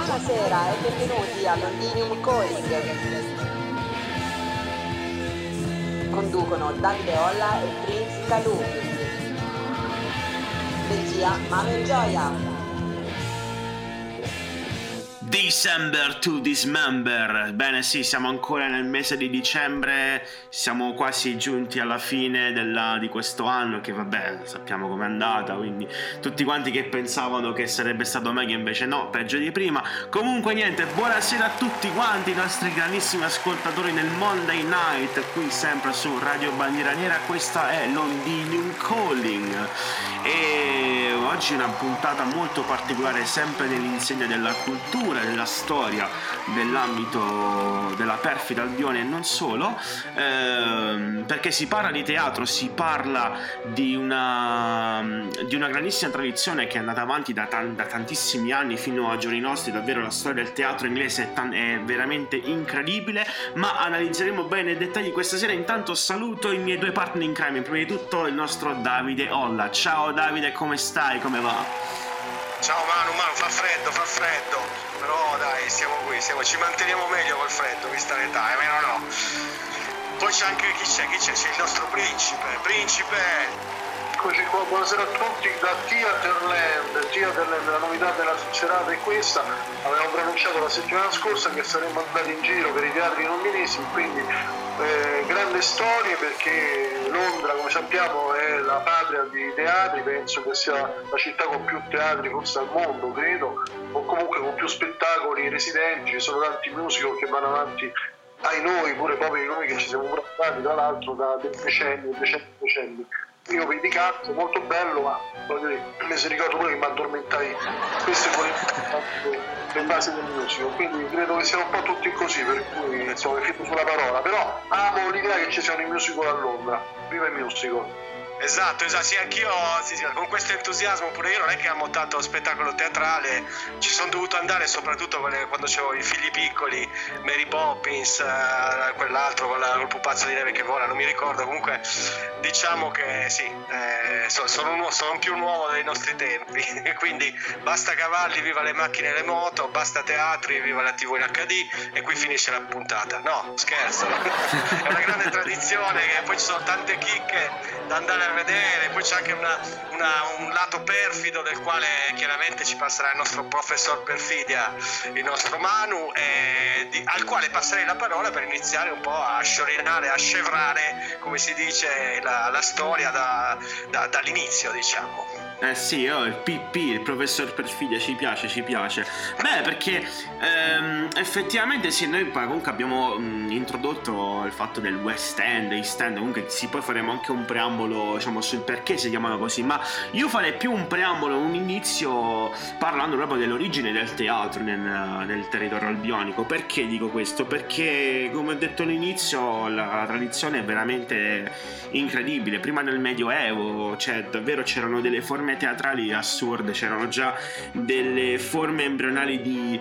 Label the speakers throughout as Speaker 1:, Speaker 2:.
Speaker 1: Buonasera e benvenuti a Londinium Calling. Conducono Davide Olla e Prince Calù. Regia Manu Gioia.
Speaker 2: December to Dismember. Bene, sì, siamo ancora nel mese di dicembre, siamo quasi giunti alla fine di questo anno, che vabbè, sappiamo com'è andata, quindi tutti quanti che pensavano che sarebbe stato meglio, invece no, peggio di prima. Comunque niente, buonasera a tutti quanti i nostri grandissimi ascoltatori nel Monday Night, qui sempre su Radio Bandiera Nera. Questa è Londinium Calling e oggi una puntata molto particolare, sempre nell'insegna della cultura, della storia, nell'ambito della perfida Albione e non solo, perché si parla di teatro, si parla di una grandissima tradizione che è andata avanti da tantissimi anni fino a giorni nostri. Davvero la storia del teatro inglese è veramente incredibile, ma analizzeremo bene i dettagli questa sera. Intanto saluto i miei due partner in crime, prima di tutto il nostro Davide Olla. Ciao Davide, come stai? Come va?
Speaker 3: Ciao Manu, fa freddo, però dai, siamo qui, ci manteniamo meglio col freddo, vista l'età, è vero o no? Poi c'è anche chi c'è? C'è il nostro principe!
Speaker 4: Eccoci qua, buonasera a tutti da Theaterland, la novità della serata è questa. Avevamo preannunciato la settimana scorsa che saremmo andati in giro per i teatri londinesi, quindi grande storia, perché Londra, come sappiamo, è la patria di teatri, penso che sia la città con più teatri forse al mondo, credo, o comunque con più spettacoli residenti. Ci sono tanti musical che vanno avanti ai noi, pure proprio noi che ci siamo provati tra l'altro da decenni. Io vedi cazzo, molto bello, ma voglio dire, mi si ricordo pure che mi addormentai questo è le basi del musical, quindi credo che siamo un po' tutti così, per cui insomma fido sulla parola, però amo l'idea che ci siano i musical a Londra, viva i musical.
Speaker 3: Esatto, sì, anch'io sì, con questo entusiasmo, pure io non è che amo tanto spettacolo teatrale, ci sono dovuto andare soprattutto quando c'avevo i figli piccoli, Mary Poppins, quell'altro col pupazzo di neve che vola, non mi ricordo, comunque diciamo che sì, sono più nuovo dei nostri tempi, quindi basta cavalli, viva le macchine e le moto, basta teatri, viva la TV in HD, e qui finisce la puntata. No, scherzo, è una grande tradizione, che poi ci sono tante chicche da andare a vedere, poi c'è anche un lato perfido del quale chiaramente ci passerà il nostro professor Perfidia, il nostro Manu, al quale passerei la parola per iniziare un po' a sciorinare, a scevrare, come si dice, la storia dall'inizio, diciamo.
Speaker 2: Sì, il PP, il professor Perfidia, ci piace. Beh, perché effettivamente sì, noi comunque abbiamo introdotto il fatto del West End, East End, comunque poi faremo anche un preambolo, diciamo, sul perché si chiamano così, ma io farei più un preambolo, un inizio parlando proprio dell'origine del teatro nel territorio albionico. Perché dico questo? Perché, come ho detto all'inizio, la tradizione è veramente incredibile. Prima nel Medioevo, cioè davvero c'erano delle forme teatrali assurde, c'erano già delle forme embrionali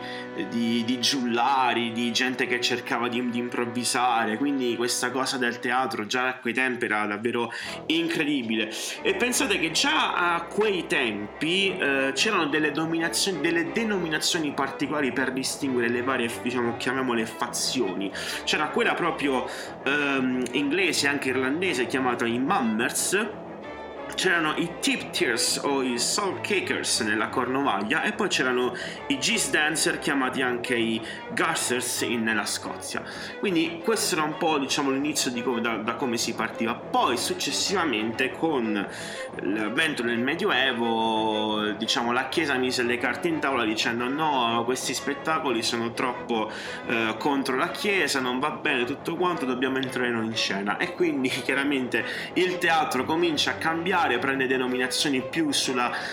Speaker 2: di giullari, di gente che cercava di improvvisare, quindi questa cosa del teatro già a quei tempi era davvero incredibile. E pensate che già a quei tempi c'erano delle denominazioni particolari per distinguere le varie, diciamo, chiamiamole fazioni. C'era quella proprio inglese, anche irlandese, chiamata i Mummers. C'erano i Tipteers o i Salt Cakers nella Cornovaglia, e poi c'erano i Geese Dancer, chiamati anche i Garters nella Scozia. Quindi questo era un po', diciamo, l'inizio da come si partiva. Poi successivamente, con l'avvento del Medioevo, diciamo, la Chiesa mise le carte in tavola dicendo: no, questi spettacoli sono troppo contro la Chiesa, non va bene tutto quanto, dobbiamo entrare noi in scena. E quindi chiaramente il teatro comincia a cambiare, prende denominazioni più su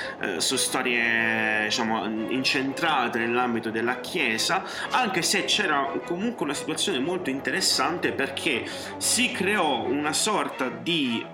Speaker 2: storie, diciamo, incentrate nell'ambito della Chiesa, anche se c'era comunque una situazione molto interessante, perché si creò una sorta di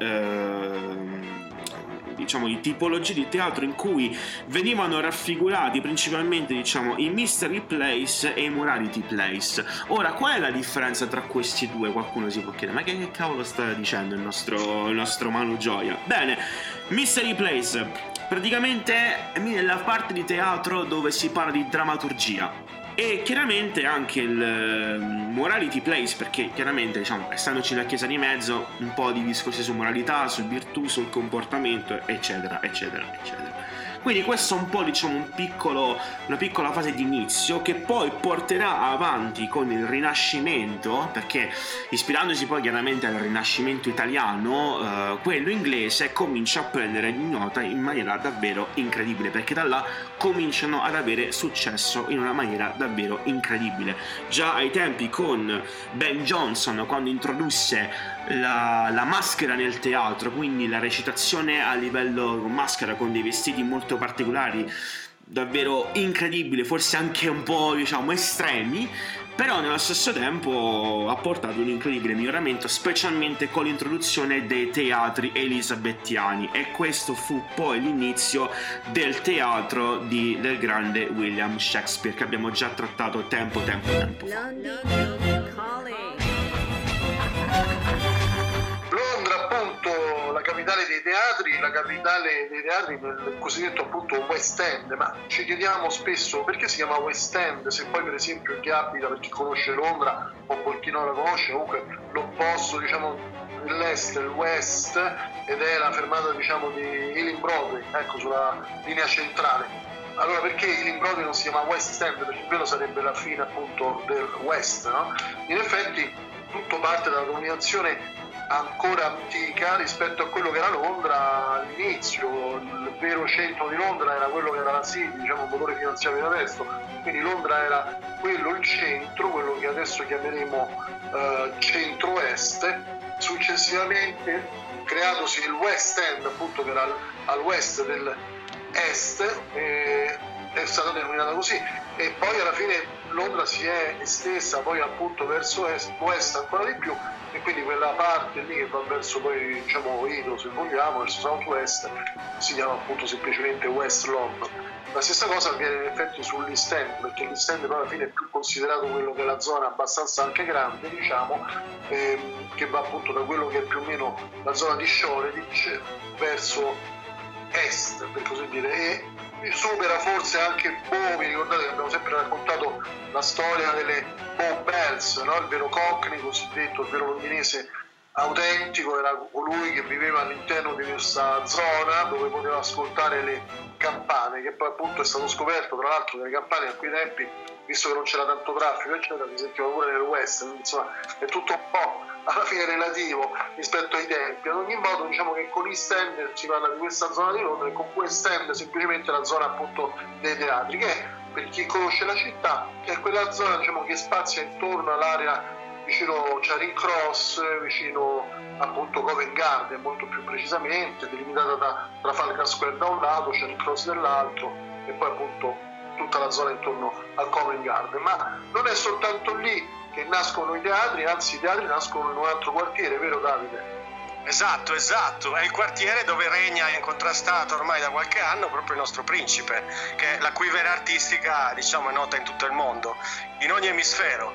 Speaker 2: diciamo di tipologie di teatro in cui venivano raffigurati principalmente, diciamo, i mystery plays e i morality plays. Ora, qual è la differenza tra questi due? Qualcuno si può chiedere: ma che cavolo sta dicendo il nostro Manu Gioia? Bene, mystery plays praticamente è nella parte di teatro dove si parla di drammaturgia. E chiaramente anche il morality plays, perché chiaramente, diciamo, essendoci la chiesa di mezzo, un po' di discorsi su moralità, su virtù, sul comportamento, eccetera, eccetera, eccetera. Quindi questo è un po', diciamo, una piccola fase di inizio che poi porterà avanti con il Rinascimento, perché ispirandosi poi chiaramente al Rinascimento italiano, quello inglese comincia a prendere nota in maniera davvero incredibile, perché da là cominciano ad avere successo in una maniera davvero incredibile. Già ai tempi con Ben Jonson, quando introdusse la maschera nel teatro, quindi la recitazione a livello con maschera, con dei vestiti molto particolari, davvero incredibili, forse anche un po', diciamo, estremi, però nello stesso tempo ha portato un incredibile miglioramento, specialmente con l'introduzione dei teatri elisabettiani, e questo fu poi l'inizio del teatro del grande William Shakespeare, che abbiamo già trattato tempo fa.
Speaker 4: Londra, appunto, la capitale dei teatri nel cosiddetto appunto West End, ma ci chiediamo spesso perché si chiama West End, se poi per esempio chi abita, per chi conosce Londra o per chi non la conosce, comunque l'opposto, diciamo, dell'est, il west, ed è la fermata, diciamo, di Ealing Broadway, ecco, sulla linea centrale. Allora perché Ealing Broadway non si chiama West End? Perché quello sarebbe la fine appunto del West, no? In effetti tutto parte dalla dominazione ancora antica rispetto a quello che era Londra all'inizio. Il vero centro di Londra era quello che era la City, diciamo, il motore finanziario del resto, quindi Londra era quello il centro, quello che adesso chiameremo centro-est. Successivamente, creatosi il West End, appunto, che era al west dell'est, è stata denominata così, e poi alla fine Londra si è estesa poi appunto verso west ancora di più, e quindi quella parte lì che va verso poi, diciamo, Edo, se vogliamo, verso southwest, si chiama appunto semplicemente West London. La stessa cosa avviene in effetti sull'East End, perché l'East End poi alla fine è più considerato quello che è la zona abbastanza anche grande, diciamo, che va appunto da quello che è più o meno la zona di Shoreditch verso est, per così dire, e supera forse anche Bow. Vi ricordate che abbiamo sempre raccontato la storia delle Bow Bells, no? Il vero Cockney cosiddetto, il vero londinese autentico, era colui che viveva all'interno di questa zona dove poteva ascoltare le campane, che poi appunto è stato scoperto, tra l'altro, che le campane a quei tempi, visto che non c'era tanto traffico eccetera, si sentiva pure nel west, insomma è tutto un po' alla fine relativo rispetto ai tempi. Ad ogni modo, diciamo che con East End si parla di questa zona di Londra, e con West End semplicemente la zona appunto dei teatri, che è, per chi conosce la città, che è quella zona, diciamo, che spazia intorno all'area vicino Charing Cross, vicino appunto Covent Garden molto più precisamente, delimitata da Trafalgar Square da un lato, Charing Cross dall'altro, e poi appunto tutta la zona intorno al Covent Garden. Ma non è soltanto lì che nascono i teatri, anzi i teatri nascono in un altro quartiere, vero Davide?
Speaker 3: Esatto, è il quartiere dove regna incontrastato ormai da qualche anno proprio il nostro principe, che la cui vera artistica, diciamo, è nota in tutto il mondo, in ogni emisfero,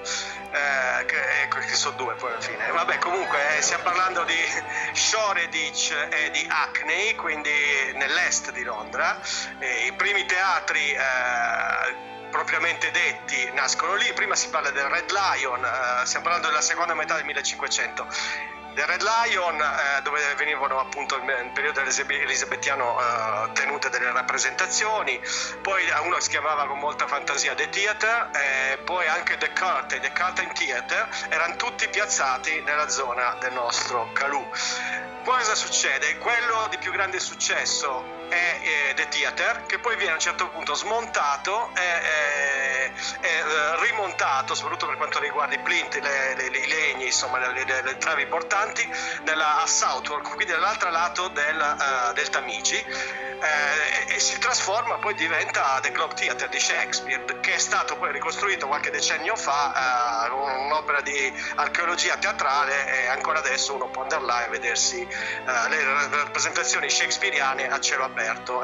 Speaker 3: che sono due poi alla fine. Vabbè, comunque stiamo parlando di Shoreditch e di Hackney, quindi nell'est di Londra. I primi teatri propriamente detti nascono lì. Prima si parla del Red Lion, stiamo parlando della seconda metà del 1500. Del Red Lion, dove venivano appunto nel periodo elisabettiano tenute delle rappresentazioni, poi uno si chiamava con molta fantasia The Theatre, poi anche The Curtain Theatre, erano tutti piazzati nella zona del nostro Calù. Cosa succede? Quello di più grande successo è The Theatre, che poi viene a un certo punto smontato e rimontato, soprattutto per quanto riguarda i plinti, i legni, insomma le travi portanti, a Southwark, quindi dall'altro lato del Tamigi, e si trasforma, poi diventa The Globe Theatre di Shakespeare, che è stato poi ricostruito qualche decennio fa, un'opera di archeologia teatrale, e ancora adesso uno può andare là e vedersi le rappresentazioni shakespeariane a cielo aperto.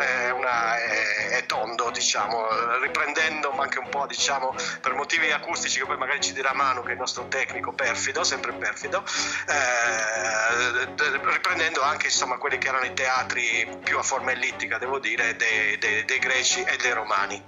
Speaker 3: È tondo, diciamo, riprendendo anche un po', diciamo, per motivi acustici che poi magari ci dirà Manu, che è il nostro tecnico perfido, sempre perfido, riprendendo anche insomma quelli che erano i teatri più a forma ellittica, devo dire, dei greci e dei romani.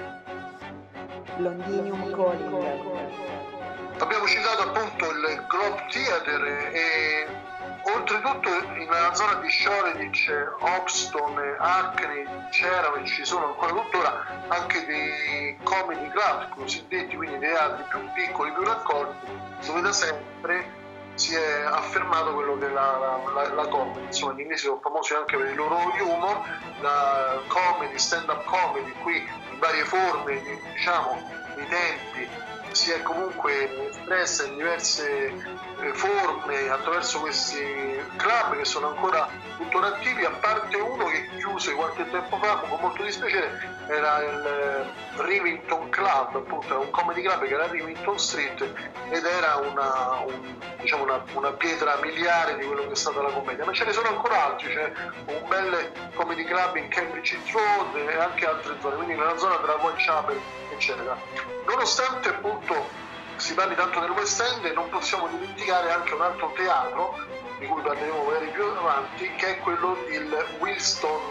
Speaker 1: Londinium Calling.
Speaker 4: Abbiamo citato appunto il Globe Theatre e oltretutto nella zona di Shoreditch, Hoxton, Hackney c'erano e ci sono ancora tuttora anche dei comedy club cosiddetti, quindi dei teatri più piccoli, più raccolti, dove da sempre si è affermato quello che è la comedy. Insomma, gli inglesi sono famosi anche per il loro humor, la comedy, stand-up comedy, qui in varie forme, diciamo, i tempi si è comunque espressa in diverse forme attraverso questi club che sono ancora tuttora attivi, a parte uno che chiuse qualche tempo fa con molto dispiacere, era il Rivington Club, appunto era un comedy club che era a Rivington Street ed era una pietra miliare di quello che è stata la commedia, ma ce ne sono ancora altri, c'è un bel comedy club in Cambridge Road e anche altre zone, quindi nella zona tra Whitechapel eccetera. Nonostante appunto si parli tanto del West End, non possiamo dimenticare anche un altro teatro di cui parleremo magari più avanti, che è quello del Wilton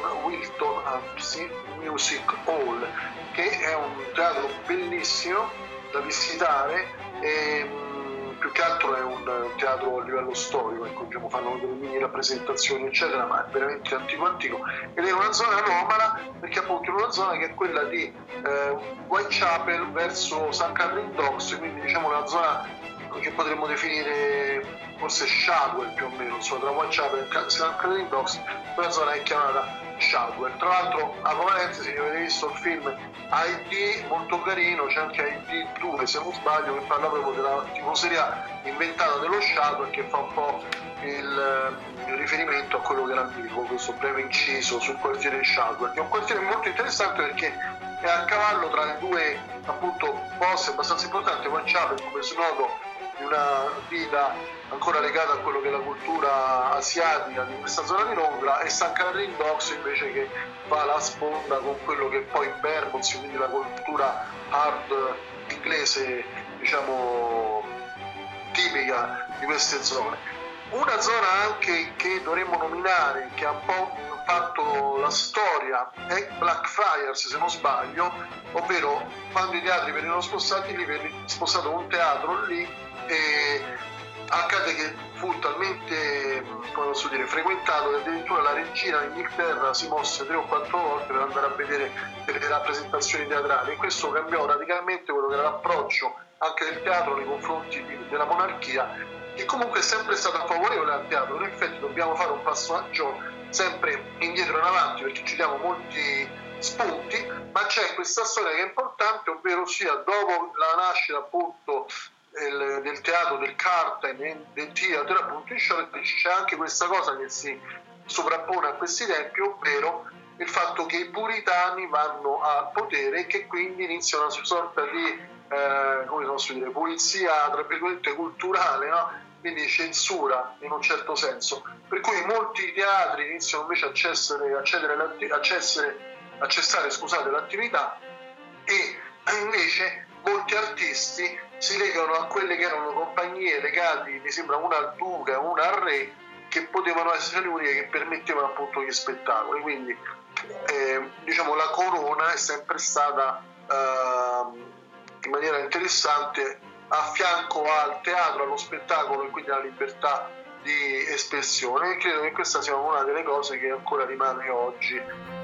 Speaker 4: Music Hall, che è un teatro bellissimo da visitare e più che altro è un teatro a livello storico, ecco, diciamo, fanno delle mini rappresentazioni eccetera, ma è veramente antico ed è una zona anomala perché appunto è una zona che è quella di Whitechapel verso St. Catherine Docks, quindi diciamo una zona che potremmo definire forse Shadwell più o meno, insomma tra Whitechapel e St. Catherine Docks, quella zona è chiamata Shadwell. Tra l'altro, a parentesi, se avete visto il film ID, molto carino, c'è anche ID 2 se non sbaglio, che parla proprio della tifoseria inventata dello Shadwell, che fa un po' il riferimento a quello che era antico, questo breve inciso sul quartiere Shadwell, che è un quartiere molto interessante perché è a cavallo tra le due appunto posti abbastanza importanti. Whitechapel, come si noto, di una vita ancora legata a quello che è la cultura asiatica di questa zona di Londra, e St. Catherine Docks invece che fa la sponda con quello che è poi Bermondsey, quindi la cultura hard inglese, diciamo tipica di queste zone. Una zona anche che dovremmo nominare, che ha un po' fatto la storia, è Blackfriars se non sbaglio, ovvero quando i teatri venivano spostati lì, venne spostato un teatro lì e accade che fu talmente, come posso dire, frequentato che addirittura la regina d'Inghilterra si mosse 3 o 4 volte per andare a vedere delle rappresentazioni teatrali, e questo cambiò radicalmente quello che era l'approccio anche del teatro nei confronti della monarchia, che comunque è sempre stata favorevole al teatro. In effetti dobbiamo fare un passaggio sempre indietro e in avanti perché ci diamo molti spunti, ma c'è questa storia che è importante, ovvero sia dopo la nascita appunto del teatro del Carlton e del Theatre appunto in Shoreditch, c'è anche questa cosa che si sovrappone a questi tempi, ovvero il fatto che i puritani vanno al potere e che quindi inizia una sorta di come posso dire, pulizia tra virgolette culturale, no? Quindi censura in un certo senso, per cui molti teatri iniziano invece a cessare l'attività, e invece molti artisti si legano a quelle che erano compagnie legate, mi sembra una al duca, una al re, che potevano essere le uniche che permettevano appunto gli spettacoli. Quindi diciamo la corona è sempre stata in maniera interessante a fianco al teatro, allo spettacolo e quindi alla libertà di espressione, e credo che questa sia una delle cose che ancora rimane oggi.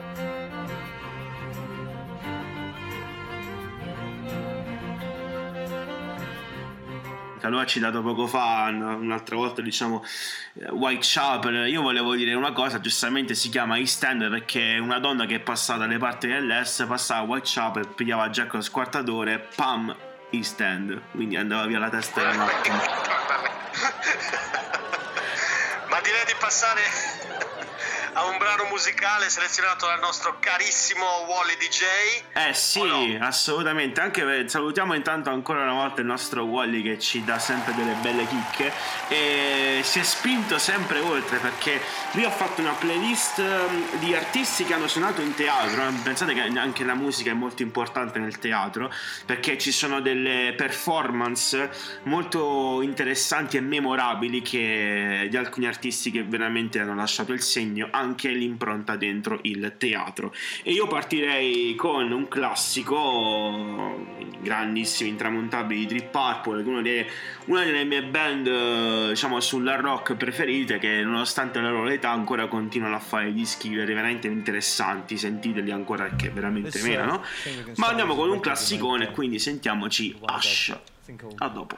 Speaker 2: Lui ha citato poco fa un'altra volta, diciamo, Whitechapel. Io volevo dire una cosa, giustamente si chiama East End perché una donna che è passata dalle parti dell'est passava a Whitechapel, pigliava già con lo squartatore, pam, East End, quindi andava via la testa della notte.
Speaker 3: Ma direi di passare a un brano musicale selezionato dal nostro carissimo Wally DJ.
Speaker 2: Sì,
Speaker 3: no?
Speaker 2: Assolutamente. Anche salutiamo intanto ancora una volta il nostro Wally che ci dà sempre delle belle chicche e si è spinto sempre oltre, perché io ho fatto una playlist di artisti che hanno suonato in teatro. Pensate che anche la musica è molto importante nel teatro, perché ci sono delle performance molto interessanti e memorabili di alcuni artisti che veramente hanno lasciato il segno, anche l'impronta dentro il teatro. E io partirei con un classico, grandissimi, intramontabili di Deep Purple, una delle mie band diciamo sulla rock preferite, che nonostante la loro età ancora continuano a fare dischi veramente interessanti. Sentiteli ancora perché veramente menano. Ma andiamo con un classicone, quindi sentiamoci Hush. A dopo.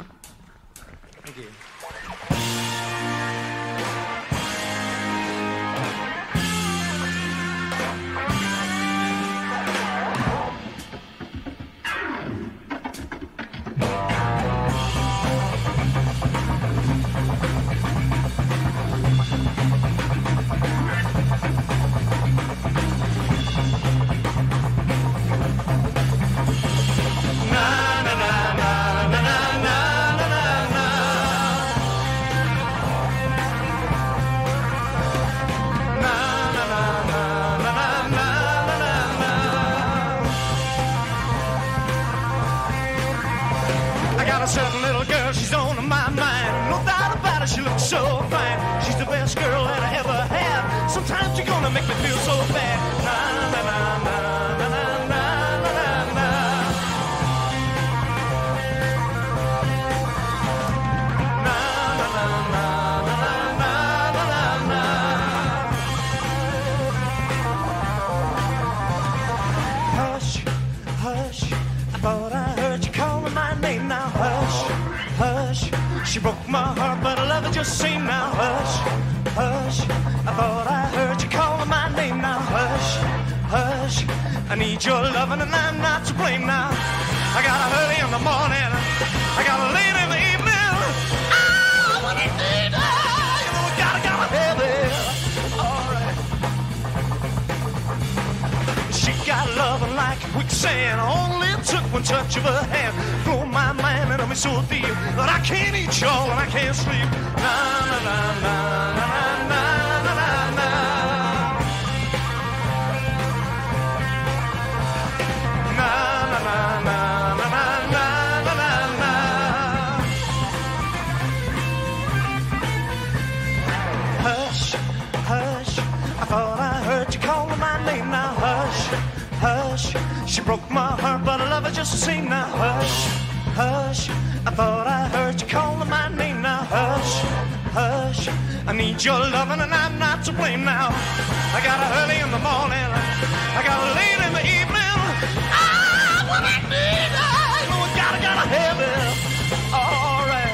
Speaker 5: She broke my heart, but I love her just the same now. Hush, hush, I thought I heard you calling my name now. Hush, hush, I need your loving and I'm not to blame now. I got a early in the morning, I got a late in the evening. I want to need her, you know, gotta have it. Alright. She got loving like quicksand, only took one touch of her hand. Blow my mind and I'm so deep that I can't eat y'all and I can't sleep. Na na na na na na na na na. Na na na na na na na na na. Hush, hush, I thought I heard you calling my name now. Hush, hush, she broke my heart, but I love her just the same now. Hush, hush, I thought I heard you calling my name now. Hush, hush, I need your loving and I'm not to blame now. I got her early in the morning, I got her late in the evening. Ah, what I need, I know I gotta have it. All right.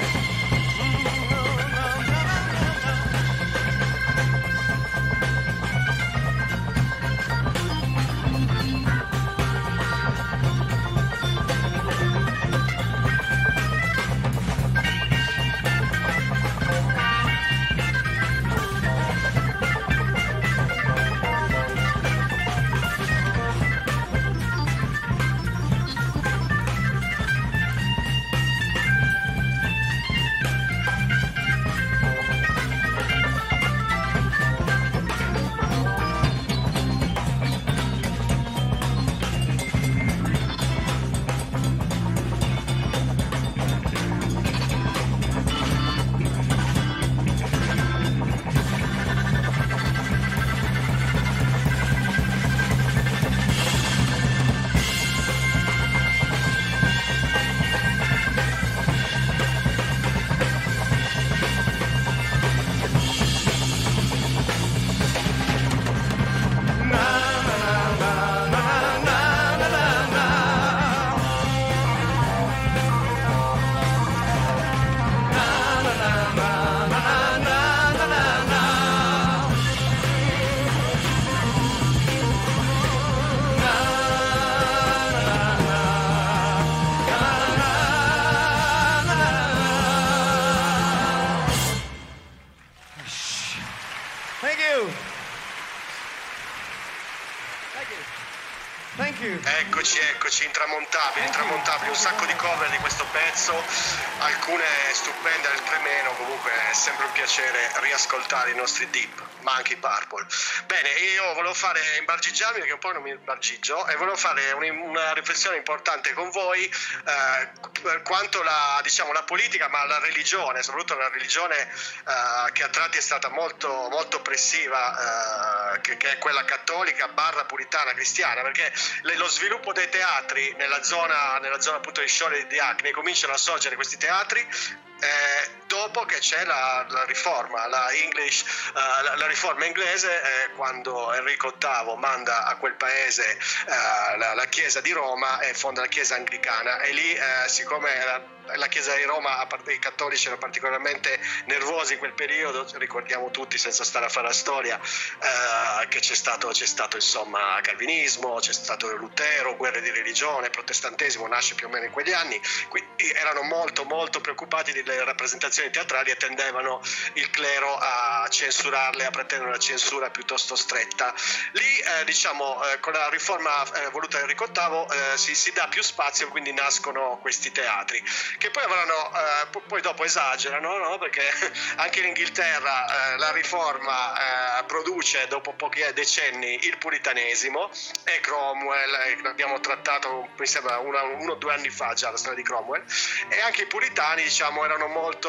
Speaker 5: Thank you.
Speaker 3: Eccoci, intramontabili, un sacco di cover di questo pezzo, alcune stupende, altre meno, comunque è sempre un piacere riascoltare i nostri Deep, ma anche i Purple. Bene, io volevo imbargigiarmi perché un po' non mi imbargigio, e volevo fare una riflessione importante con voi per quanto la politica, ma la religione, soprattutto la religione che a tratti è stata molto, molto oppressiva, che è quella cattolica / puritana cristiana, perché lo sviluppo dei teatri nella zona appunto di Sciole di Acne, cominciano a sorgere questi teatri dopo che c'è la riforma, la riforma inglese, quando Enrico VIII manda a quel paese la chiesa di Roma e fonda la chiesa anglicana, e lì siccome la chiesa di Roma, a parte i cattolici, erano particolarmente nervosi in quel periodo, ricordiamo tutti senza stare a fare la storia che c'è stato insomma calvinismo, c'è stato Lutero, guerre di religione, protestantesimo nasce più o meno in quegli anni, quindi erano molto molto preoccupati delle rappresentazioni teatrali e tendevano il clero a censurarle, a pretendere una censura piuttosto stretta. Lì con la riforma voluta da Enrico VIII si dà più spazio, quindi nascono questi teatri che poi avranno poi dopo esagerano, no? Perché anche in Inghilterra la riforma produce dopo pochi decenni il puritanesimo, e Cromwell, abbiamo trattato mi sembra 1 o 2 anni fa già la storia di Cromwell, e anche i puritani avevano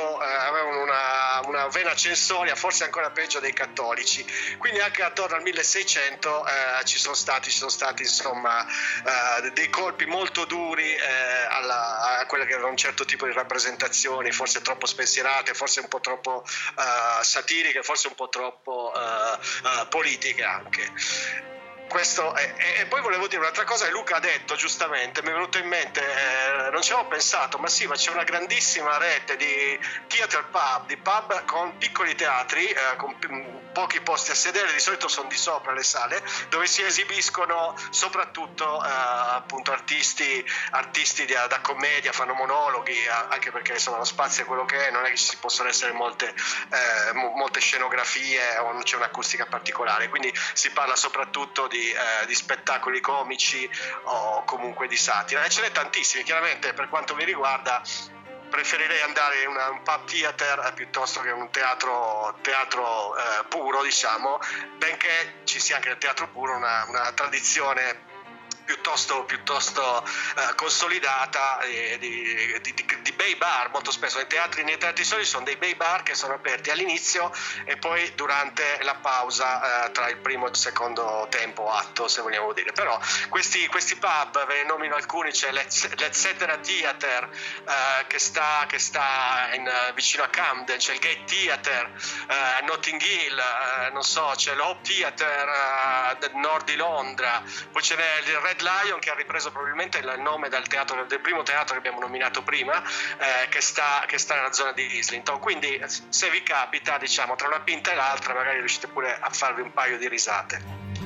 Speaker 3: una vena censoria, forse ancora peggio dei cattolici, quindi anche attorno al 1600 ci sono stati insomma dei colpi molto duri a quelle che era un certo tipo di rappresentazioni, forse troppo spensierate, forse un po' troppo satiriche, forse un po' troppo politiche anche. Questo e poi volevo dire un'altra cosa che Luca ha detto giustamente, mi è venuto in mente, non ci avevo pensato, ma c'è una grandissima rete di theater pub, di pub con piccoli teatri, con pochi posti a sedere, di solito sono di sopra le sale, dove si esibiscono soprattutto appunto artisti da commedia, fanno monologhi, anche perché insomma lo spazio è quello che è, non è che ci possono essere molte scenografie o non c'è un'acustica particolare, quindi si parla soprattutto di spettacoli comici o comunque di satira, e ce n'è tantissimi. Chiaramente per quanto mi riguarda preferirei andare in un pub theater piuttosto che un teatro puro, diciamo, benché ci sia anche nel teatro puro una tradizione piuttosto consolidata di bay bar. Molto spesso nei teatri soliti sono dei bay bar che sono aperti all'inizio e poi durante la pausa tra il primo e il secondo tempo, atto, se vogliamo dire. Però questi pub, ve ne nomino alcuni, c'è l'Etcetera Theater che sta vicino a Camden, c'è il Gate Theater a Notting Hill, non so, c'è l'Hope Theater del nord di Londra, poi c'è il Red Lion, che ha ripreso probabilmente il nome del primo teatro che abbiamo nominato prima, che sta nella zona di Islington. Quindi se vi capita, diciamo, tra una pinta e l'altra magari riuscite pure a farvi un paio di risate.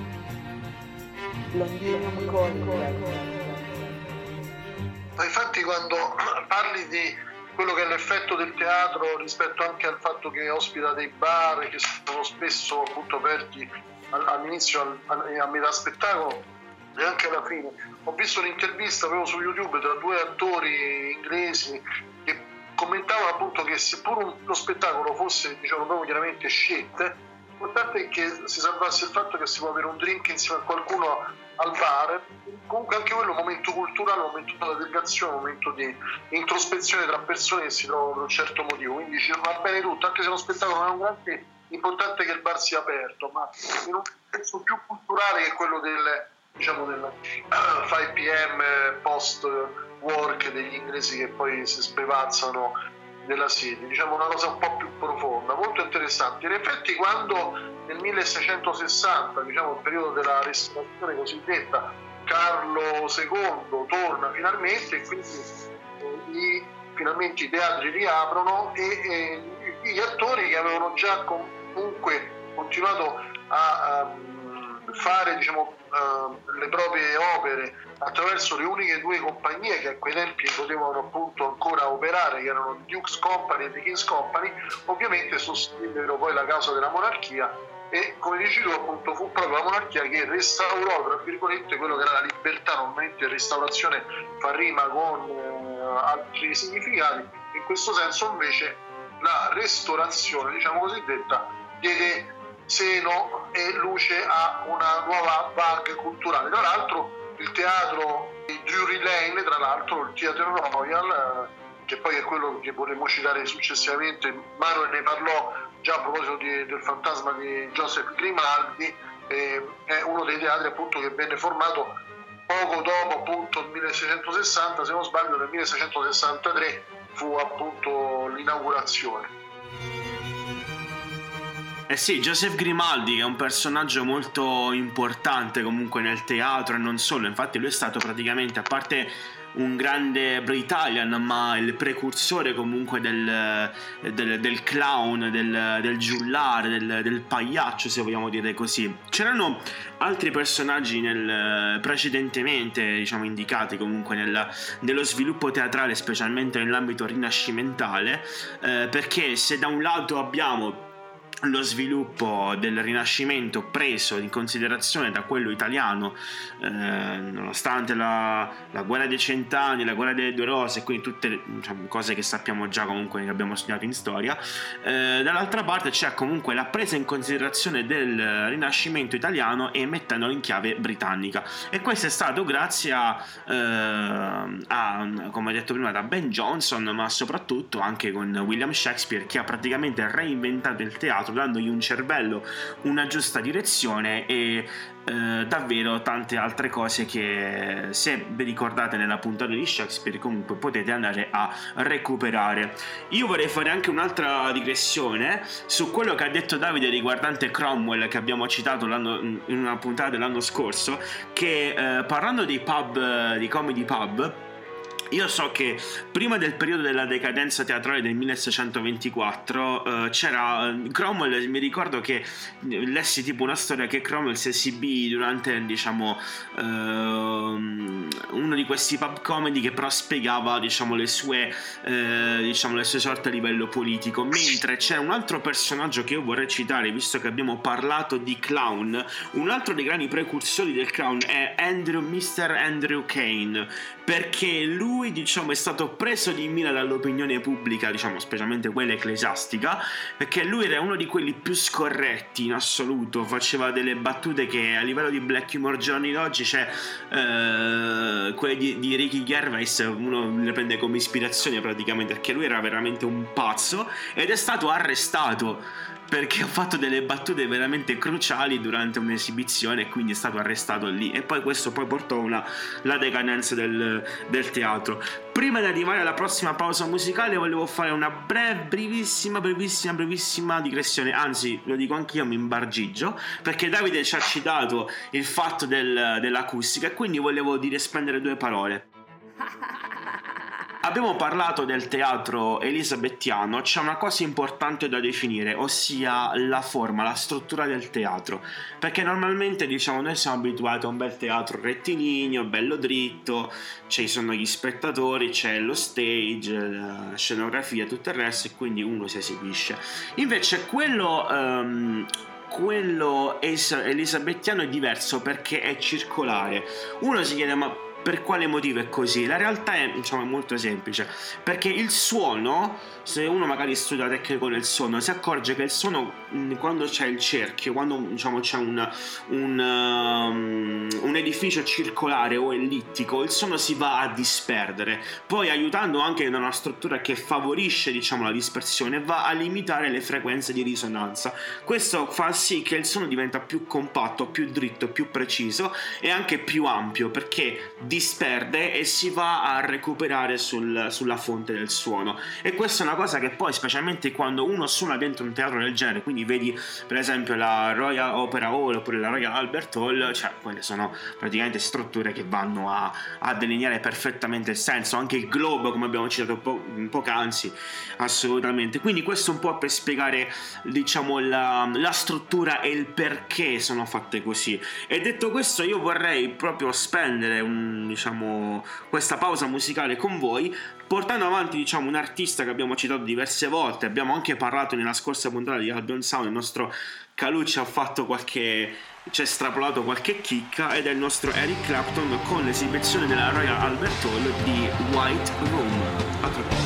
Speaker 4: Ma infatti quando parli di quello che è l'effetto del teatro rispetto anche al fatto che ospita dei bar che sono spesso appunto aperti all'inizio, a metà spettacolo e anche alla fine, ho visto un'intervista proprio su YouTube tra 2 attori inglesi che commentavano appunto che seppur lo spettacolo fosse, diciamo, proprio chiaramente scelte, l'importante è che si salvasse il fatto che si può avere un drink insieme a qualcuno al bar. Comunque anche quello è un momento culturale, un momento di aggregazione, un momento di introspezione tra persone che si trovano per un certo motivo, quindi va bene tutto, anche se lo spettacolo non è un grande, l'importante è che il bar sia aperto, ma in un senso più culturale che quello del 5 PM post work degli inglesi che poi si sprevazzano della sede, diciamo una cosa un po' più profonda, molto interessante. In effetti quando nel 1660, diciamo il periodo della restaurazione cosiddetta, Carlo II torna finalmente e quindi finalmente i teatri riaprono e gli attori che avevano già comunque continuato a fare, diciamo, le proprie opere attraverso le uniche 2 compagnie che a quei tempi potevano appunto ancora operare, che erano Duke's Company e The King's Company, ovviamente sostennero poi la causa della monarchia e come dici tu appunto fu proprio la monarchia che restaurò tra virgolette quello che era la libertà. Normalmente restaurazione fa rima con altri significati, in questo senso invece la restaurazione, diciamo cosiddetta, diede seno e luce a una nuova vague culturale. Tra l'altro il teatro di Drury Lane, tra l'altro il Theatre Royal, che poi è quello che potremmo citare successivamente, Manuel ne parlò già a proposito del fantasma di Joseph Grimaldi, è uno dei teatri appunto che venne formato poco dopo appunto il 1660, se non sbaglio nel 1663 fu appunto l'inaugurazione.
Speaker 2: Eh sì, Joseph Grimaldi, che è un personaggio molto importante comunque nel teatro e non solo, infatti lui è stato praticamente, a parte un grande Britalian, ma il precursore comunque del clown, del giullare, del pagliaccio, se vogliamo dire così. C'erano altri personaggi precedentemente, diciamo, indicati comunque nello sviluppo teatrale, specialmente nell'ambito rinascimentale, perché se da un lato abbiamo lo sviluppo del Rinascimento preso in considerazione da quello italiano, nonostante la guerra dei cent'anni, la guerra delle due rose e quindi tutte, diciamo, cose che sappiamo già comunque, che abbiamo studiato in storia, dall'altra parte c'è comunque la presa in considerazione del Rinascimento italiano e mettendolo in chiave britannica, e questo è stato grazie a come detto prima, da Ben Jonson, ma soprattutto anche con William Shakespeare, che ha praticamente reinventato il teatro, dandogli un cervello, una giusta direzione e davvero tante altre cose che, se vi ricordate nella puntata di Shakespeare, comunque potete andare a recuperare. Io vorrei fare anche un'altra digressione su quello che ha detto Davide riguardante Cromwell, che abbiamo citato in una puntata dell'anno scorso, che parlando dei pub, di comedy pub, io so che prima del periodo della decadenza teatrale del 1624 c'era Cromwell, mi ricordo che lessi tipo una storia che Cromwell si esibì durante, diciamo, uno di questi pub comedy che però spiegava, diciamo, le sue sorti a livello politico, mentre c'era un altro personaggio che io vorrei citare, visto che abbiamo parlato di clown. Un altro dei grandi precursori del clown è Mr. Andrew Kane, perché lui, diciamo, è stato preso di mira dall'opinione pubblica, diciamo, specialmente quella ecclesiastica, perché lui era uno di quelli più scorretti in assoluto, faceva delle battute che a livello di black humor giorni d'oggi, c'è quelle di Ricky Gervais, uno le prende come ispirazione praticamente, perché lui era veramente un pazzo ed è stato arrestato perché ha fatto delle battute veramente cruciali durante un'esibizione, e quindi è stato arrestato lì, e poi questo poi portò la decadenza del teatro. Prima di arrivare alla prossima pausa musicale volevo fare una brevissima digressione, anzi lo dico anch'io, mi imbargigio, perché Davide ci ha citato il fatto dell'acustica e quindi volevo spendere due parole. Abbiamo parlato del teatro elisabettiano, c'è una cosa importante da definire, ossia la forma, la struttura del teatro, perché normalmente, diciamo, noi siamo abituati a un bel teatro rettilineo, bello dritto, ci sono gli spettatori, c'è lo stage, la scenografia e tutto il resto, e quindi uno si esibisce. Invece quello elisabettiano è diverso perché è circolare. Uno si chiede: ma per quale motivo è così? La realtà è, diciamo, molto semplice, perché il suono, se uno magari studia la tecnica del suono, si accorge che il suono, quando c'è il cerchio, quando, diciamo, c'è un edificio circolare o ellittico, il suono si va a disperdere, poi aiutando anche da una struttura che favorisce, diciamo, la dispersione, va a limitare le frequenze di risonanza. Questo fa sì che il suono diventa più compatto, più dritto, più preciso e anche più ampio, perché disperde e si va a recuperare sulla fonte del suono. E questa è una cosa che poi, specialmente quando uno suona dentro un teatro del genere, quindi vedi per esempio la Royal Opera Hall oppure la Royal Albert Hall, cioè quelle sono praticamente strutture che vanno a delineare perfettamente il senso, anche il Globo, come abbiamo citato poc'anzi, assolutamente. Quindi questo un po' per spiegare, diciamo, la struttura e il perché sono fatte così. E detto questo, io vorrei proprio spendere questa pausa musicale con voi, portando avanti, diciamo, un artista che abbiamo citato diverse volte. Abbiamo anche parlato nella scorsa puntata di Albion Sound, il nostro Calucci ha fatto c'è strapolato qualche chicca, ed è il nostro Eric Clapton con l'esibizione della Royal Albert Hall di White Room. A tra poco.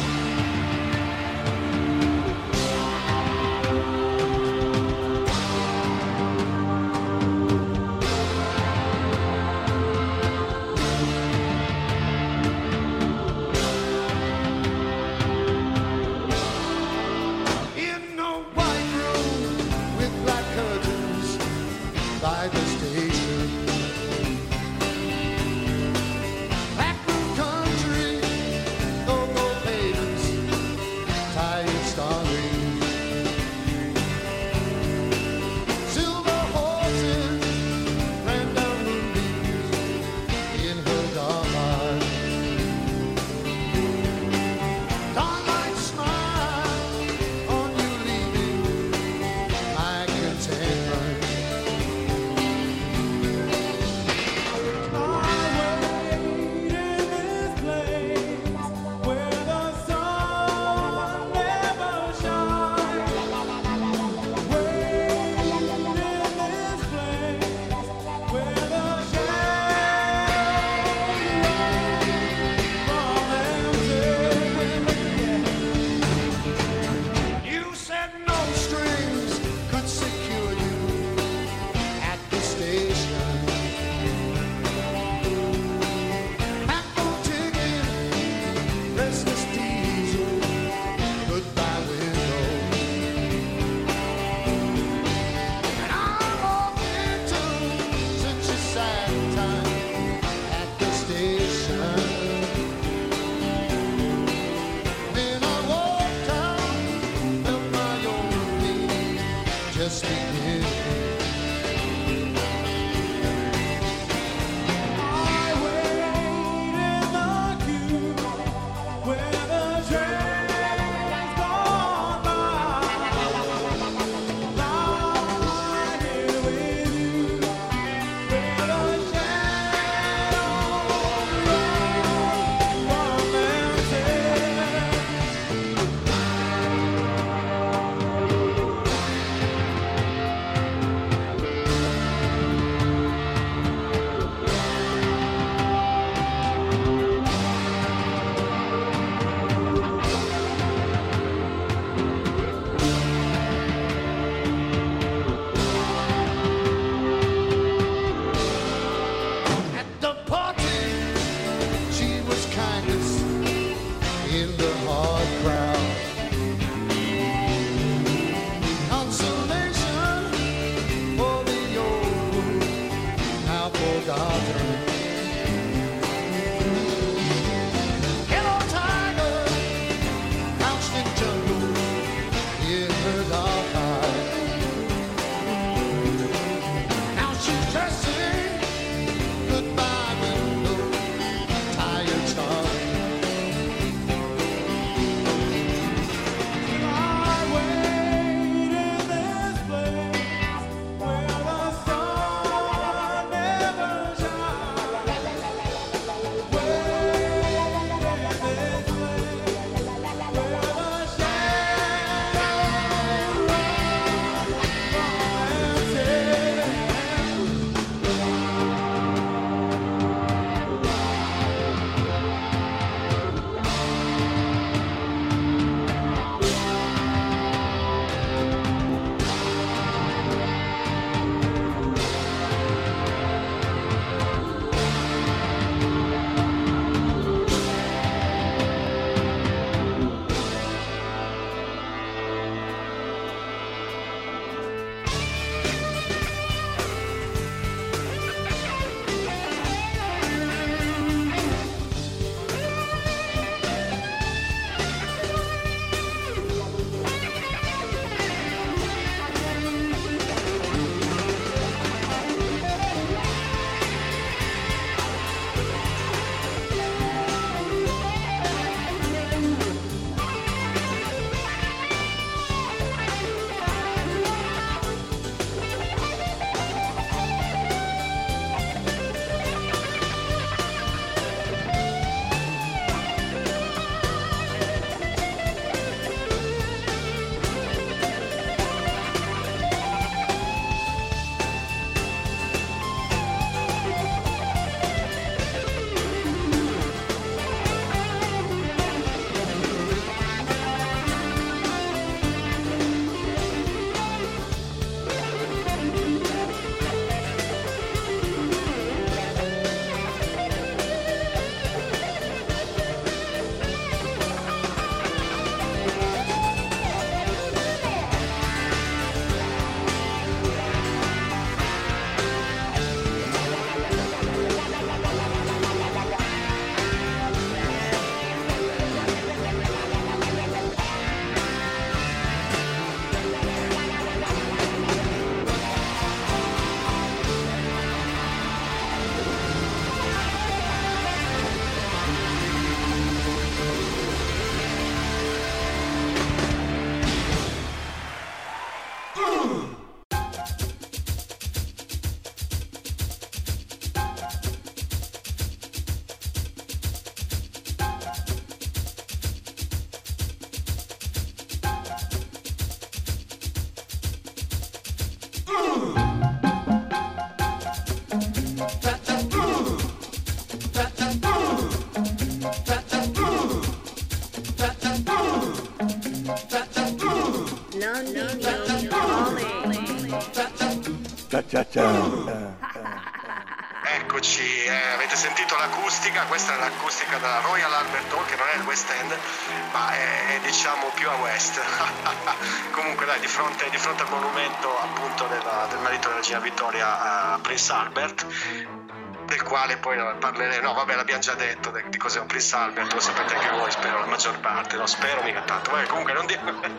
Speaker 3: Eccoci, avete sentito l'acustica, questa è l'acustica della Royal Albert Hall, che non è il West End, ma è diciamo più a west. Comunque dai, di fronte al monumento appunto del marito della regina Vittoria a Prince Albert, del quale poi parleremo. No, vabbè, l'abbiamo già detto di cos'è un Prince Albert, lo sapete anche voi, spero la maggior parte, no, spero mica tanto. Vabbè, comunque non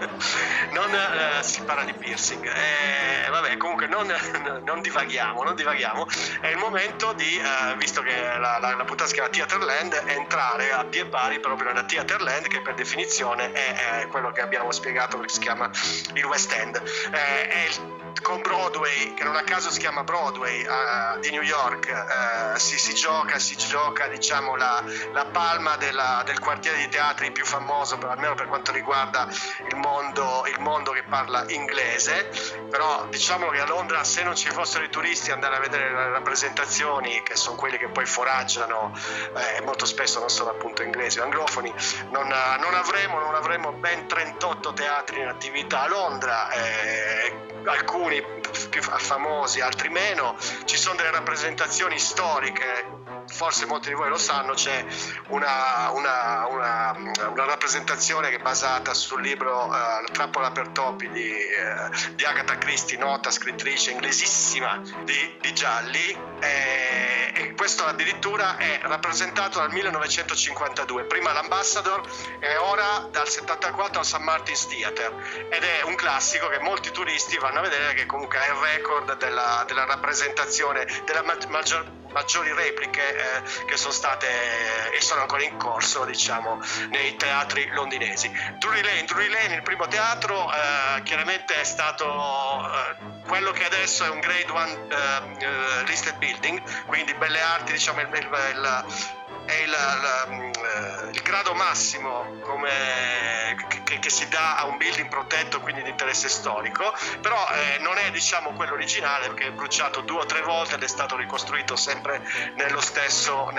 Speaker 3: si parla di piercing. Vabbè, comunque non divaghiamo. È il momento di, visto che la puntata si chiama Theaterland, entrare a pie pari proprio nella Theaterland, che per definizione è quello che abbiamo spiegato, che si chiama il West End. Con Broadway, che non a caso si chiama Broadway, di New York, si gioca diciamo la palma del quartiere di teatri più famoso, almeno per quanto riguarda il mondo che parla inglese. Però diciamo che a Londra, se non ci fossero i turisti, andare a vedere le rappresentazioni, che sono quelli che poi foraggiano, molto spesso non sono appunto inglesi o anglofoni, non avremo ben 38 teatri in attività a Londra, alcuni più famosi, altri meno. Ci sono delle rappresentazioni storiche, forse molti di voi lo sanno, c'è una rappresentazione che è basata sul libro La trappola per topi di Agatha Christie, nota scrittrice inglesissima di gialli, e questo addirittura è rappresentato dal 1952, prima all'Ambassador e ora dal 74 al St. Martin's Theatre, ed è un classico che molti turisti vanno a vedere, che comunque è il record della rappresentazione, della maggiori repliche che sono state e sono ancora in corso, diciamo, nei teatri londinesi. Drury Lane, il primo teatro, chiaramente è stato quello che adesso è un Grade 1 listed building, quindi belle arti, diciamo, è il grado massimo che si dà a un building protetto, quindi di interesse storico, però non è, diciamo, quello originale, perché è bruciato 2 o 3 volte ed è stato ricostruito sempre nello stesso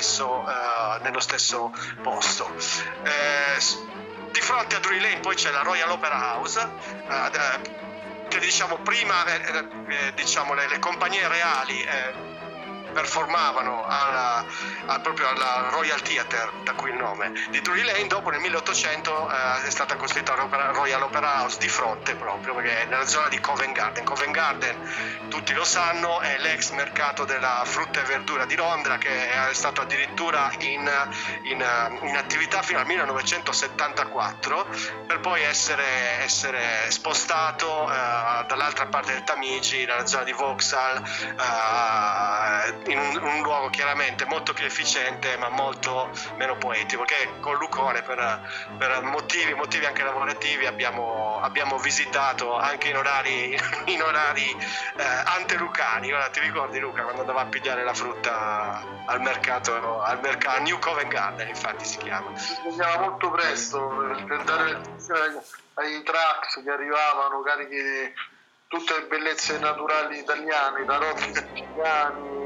Speaker 3: posto. Di fronte a Drury Lane poi c'è la Royal Opera House, che diciamo prima diciamo le compagnie reali performavano proprio alla Royal Theatre, da cui il nome di Drury Lane. Dopo nel 1800 è stata costruita la Royal Opera House di fronte, proprio perché è nella zona di Covent Garden. Covent Garden, tutti lo sanno, è l'ex mercato della frutta e verdura di Londra, che è stato addirittura in attività fino al 1974, per poi essere spostato dall'altra parte del Tamigi, nella zona di Vauxhall, in un luogo chiaramente molto più efficiente ma molto meno poetico, che con Lucone per motivi anche lavorativi abbiamo visitato anche in orari antelucani. Ora ti ricordi, Luca, quando andava a pigliare la frutta al mercato New Covent Garden, infatti si chiama.
Speaker 4: Bisognava molto presto per dare ai tracks che arrivavano carichi di tutte le bellezze naturali italiane, tarotti siciliani,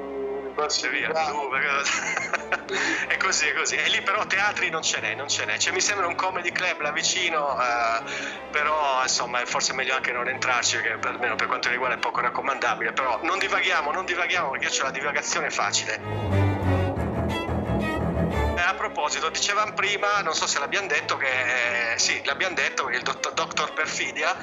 Speaker 3: è così. E lì però teatri non ce n'è. Cioè, mi sembra un comedy club là vicino, però insomma è forse meglio anche non entrarci, perché almeno per quanto riguarda è poco raccomandabile. Però non divaghiamo, perché io c'ho la divagazione facile. A proposito, dicevamo prima, non so se l'abbiamo detto, che sì, l'abbiamo detto, che il dottor Perfidia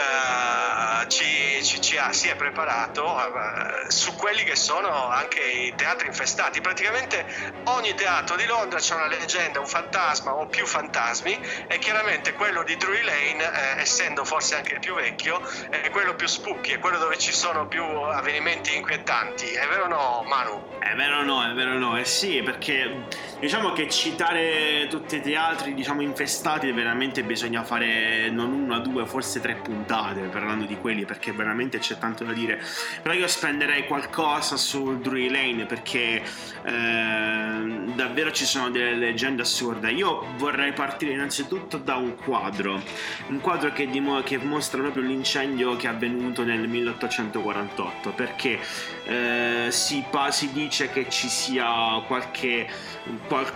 Speaker 3: si è preparato su quelli che sono anche i teatri infestati. Praticamente ogni teatro di Londra c'è una leggenda, un fantasma o più fantasmi, e chiaramente quello di Drury Lane, essendo forse anche il più vecchio, è quello più spooky, è quello dove ci sono più avvenimenti inquietanti. È vero o no, Manu?
Speaker 2: È vero o no, sì, perché diciamo che citare tutti i teatri, diciamo, infestati, veramente bisogna fare non 1, 2, forse 3 puntate parlando di quelli, perché veramente c'è tanto da dire. Però io spenderei qualcosa su Drury Lane, perché davvero ci sono delle leggende assurde. Io vorrei partire innanzitutto da un quadro che mostra proprio l'incendio che è avvenuto nel 1848, perché si dice che ci sia qualcuno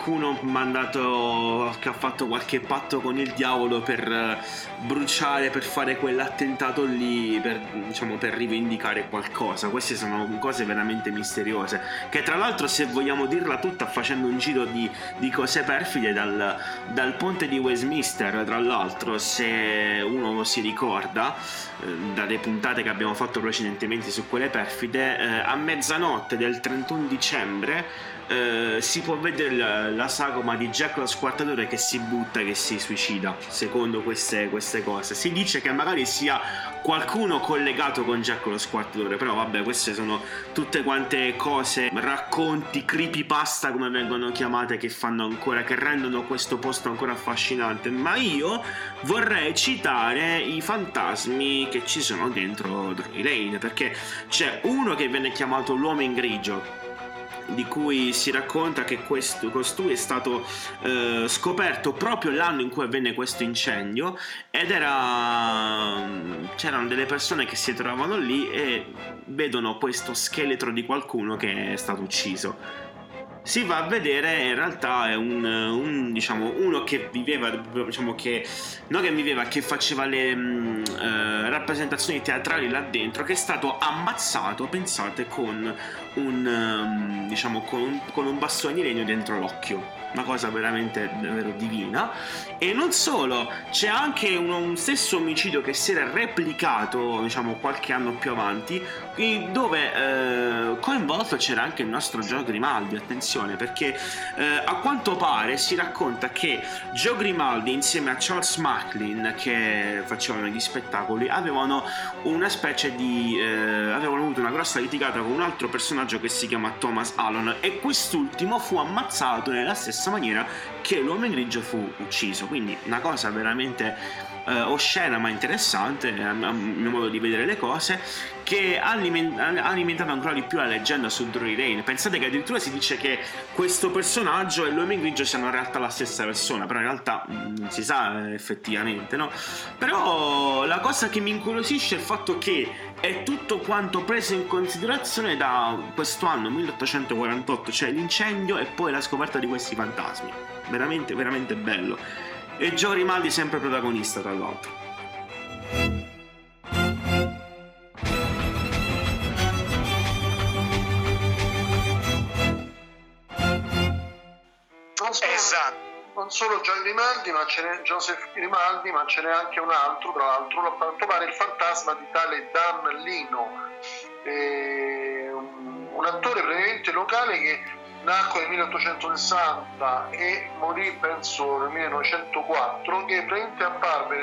Speaker 2: qualcuno che ha fatto qualche patto con il diavolo per bruciare, per fare quell'attentato lì, per rivendicare qualcosa. Queste sono cose veramente misteriose, che tra l'altro, se vogliamo dirla tutta, facendo un giro di cose perfide, dal ponte di Westminster, tra l'altro, se uno si ricorda dalle puntate che abbiamo fatto precedentemente su quelle perfide, a mezzanotte del 31 dicembre si può vedere la sagoma di Jack lo Squartatore che si butta, che si suicida. Secondo queste cose si dice che magari sia qualcuno collegato con Jack lo Squartatore, però vabbè, queste sono tutte quante cose, racconti, creepypasta come vengono chiamate, che rendono questo posto ancora affascinante. Ma io vorrei citare i fantasmi che ci sono dentro Drury Lane, perché c'è uno che viene chiamato l'uomo in grigio, di cui si racconta che costui è stato scoperto proprio l'anno in cui avvenne questo incendio, ed c'erano delle persone che si trovavano lì e vedono questo scheletro di qualcuno che è stato ucciso. Si va a vedere, in realtà è uno che viveva, che faceva le rappresentazioni teatrali là dentro, che è stato ammazzato, pensate, con un bastone di legno dentro l'occhio. Una cosa veramente davvero divina. E non solo, c'è anche un stesso omicidio che si era replicato qualche anno più avanti, dove coinvolto c'era anche il nostro Joe Grimaldi. Attenzione, perché a quanto pare si racconta che Joe Grimaldi insieme a Charles Macklin, che facevano gli spettacoli, avevano avuto una grossa litigata con un altro personaggio che si chiama Thomas Allen, e quest'ultimo fu ammazzato nella stessa maniera che l'uomo in grigio fu ucciso. Quindi una cosa veramente oscena ma interessante, a mio modo di vedere le cose, che ha alimentato ancora di più la leggenda su Drury Lane. Pensate che addirittura si dice che questo personaggio e l'uomo in grigio siano in realtà la stessa persona, però in realtà non si sa effettivamente, no? Però la cosa che mi incuriosisce è il fatto che è tutto quanto preso in considerazione da questo anno 1848, cioè l'incendio e poi la scoperta di questi fantasmi. Veramente, veramente bello. E Joe Grimaldi sempre protagonista, tra l'altro.
Speaker 4: Non solo Joe Grimaldi, ma ce n'è Joseph Grimaldi, ma ce n'è anche un altro, tra l'altro, a quanto pare il fantasma di tale Dan Lino, un attore praticamente locale che nacque nel 1860 e morì penso nel 1904, che praticamente apparve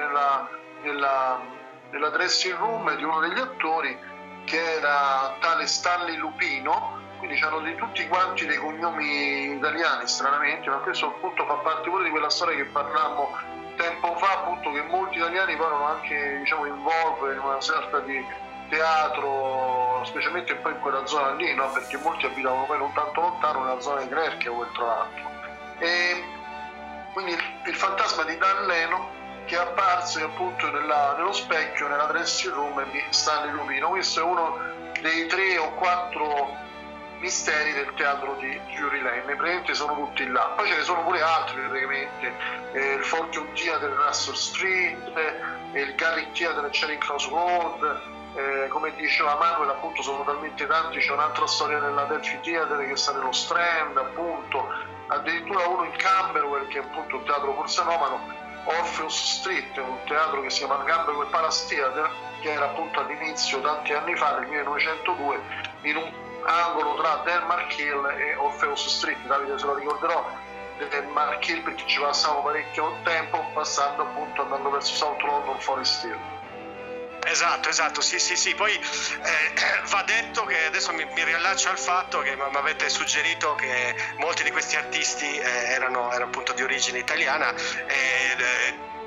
Speaker 4: nella dressing room di uno degli attori, che era tale Stanley Lupino. Quindi c'hanno tutti quanti dei cognomi italiani, stranamente, ma questo appunto fa parte pure di quella storia che parlammo tempo fa, appunto, che molti italiani parlano anche, involvere in una sorta di teatro, specialmente poi in quella zona lì, no? Perché molti abitavano poi non tanto lontano, nella zona di Grecchia, tra l'altro. E quindi il fantasma di Dan Leno, che è apparso appunto nello specchio, nella dressing room di Stanley Lupino. Questo è uno dei 3 o 4 misteri del teatro di Drury Lane, praticamente sono tutti là. Poi ce ne sono pure altri, praticamente il Fortune Theatre del Russell Street, il Garrick Theatre del Charing Cross Road, come diceva Manuel, appunto sono talmente tanti. C'è un'altra storia nella Delphi Theatre che sta nello Strand, appunto, addirittura uno in Camberwell, che è appunto un teatro porcelomano, Orpheus Street, un teatro che si chiama Camberwell Palace Theatre, che era appunto all'inizio, tanti anni fa, nel 1902, in un angolo tra Denmark Hill e Orpheus Street. Davide se lo ricorderò, Denmark Hill, perché ci passavo parecchio tempo passando, appunto, andando verso South London, Forest Hill.
Speaker 3: Esatto, sì. Poi va detto che adesso mi riallaccio al fatto che mi avete suggerito che molti di questi artisti erano appunto di origine italiana,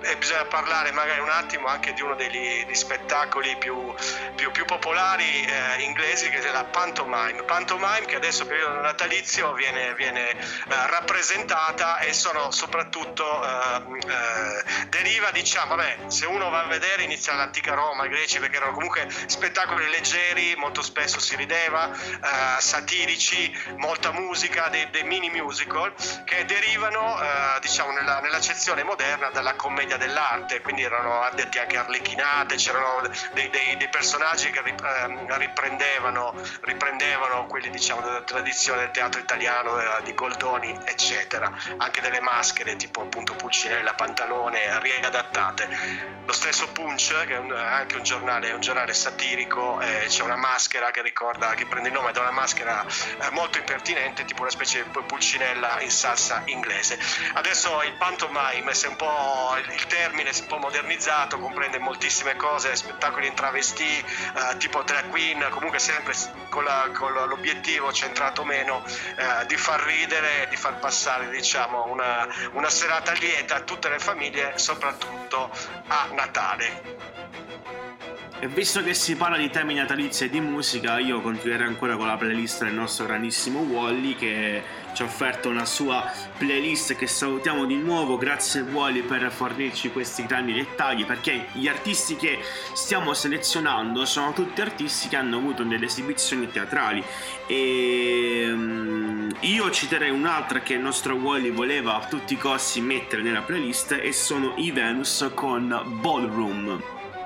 Speaker 3: bisogna parlare magari un attimo anche di uno degli spettacoli più popolari inglesi, che è la pantomime, che adesso periodo natalizio viene rappresentata, e sono soprattutto deriva, diciamo, se uno va a vedere inizia all'antica Roma, i greci, perché erano comunque spettacoli leggeri, molto spesso si rideva, satirici, molta musica, dei mini musical che derivano diciamo nell'accezione moderna dalla commedia dell'arte, quindi erano addetti anche a arlecchinate, c'erano dei personaggi che riprendevano quelli, diciamo, della tradizione del teatro italiano, di Goldoni eccetera, anche delle maschere tipo appunto Pulcinella, Pantalone riadattate. Lo stesso Punch, che è anche un giornale satirico, c'è una maschera che prende il nome da una maschera molto impertinente, tipo una specie di Pulcinella in salsa inglese. Adesso il pantomime, se un po' il termine si è un po' modernizzato, comprende moltissime cose, spettacoli in travestì, tipo drag queen, comunque sempre con l'obiettivo centrato meno di far ridere, di far passare, diciamo, una serata lieta a tutte le famiglie, soprattutto a Natale.
Speaker 2: E visto che si parla di temi natalizi e di musica, io continuerei ancora con la playlist del nostro grandissimo Wally, che ci ha offerto una sua playlist, che salutiamo di nuovo. Grazie Wally per fornirci questi grandi dettagli, perché gli artisti che stiamo selezionando sono tutti artisti che hanno avuto delle esibizioni teatrali, e io citerei un'altra che il nostro Wally voleva a tutti i costi mettere nella playlist, e sono i Venus con Ballroom.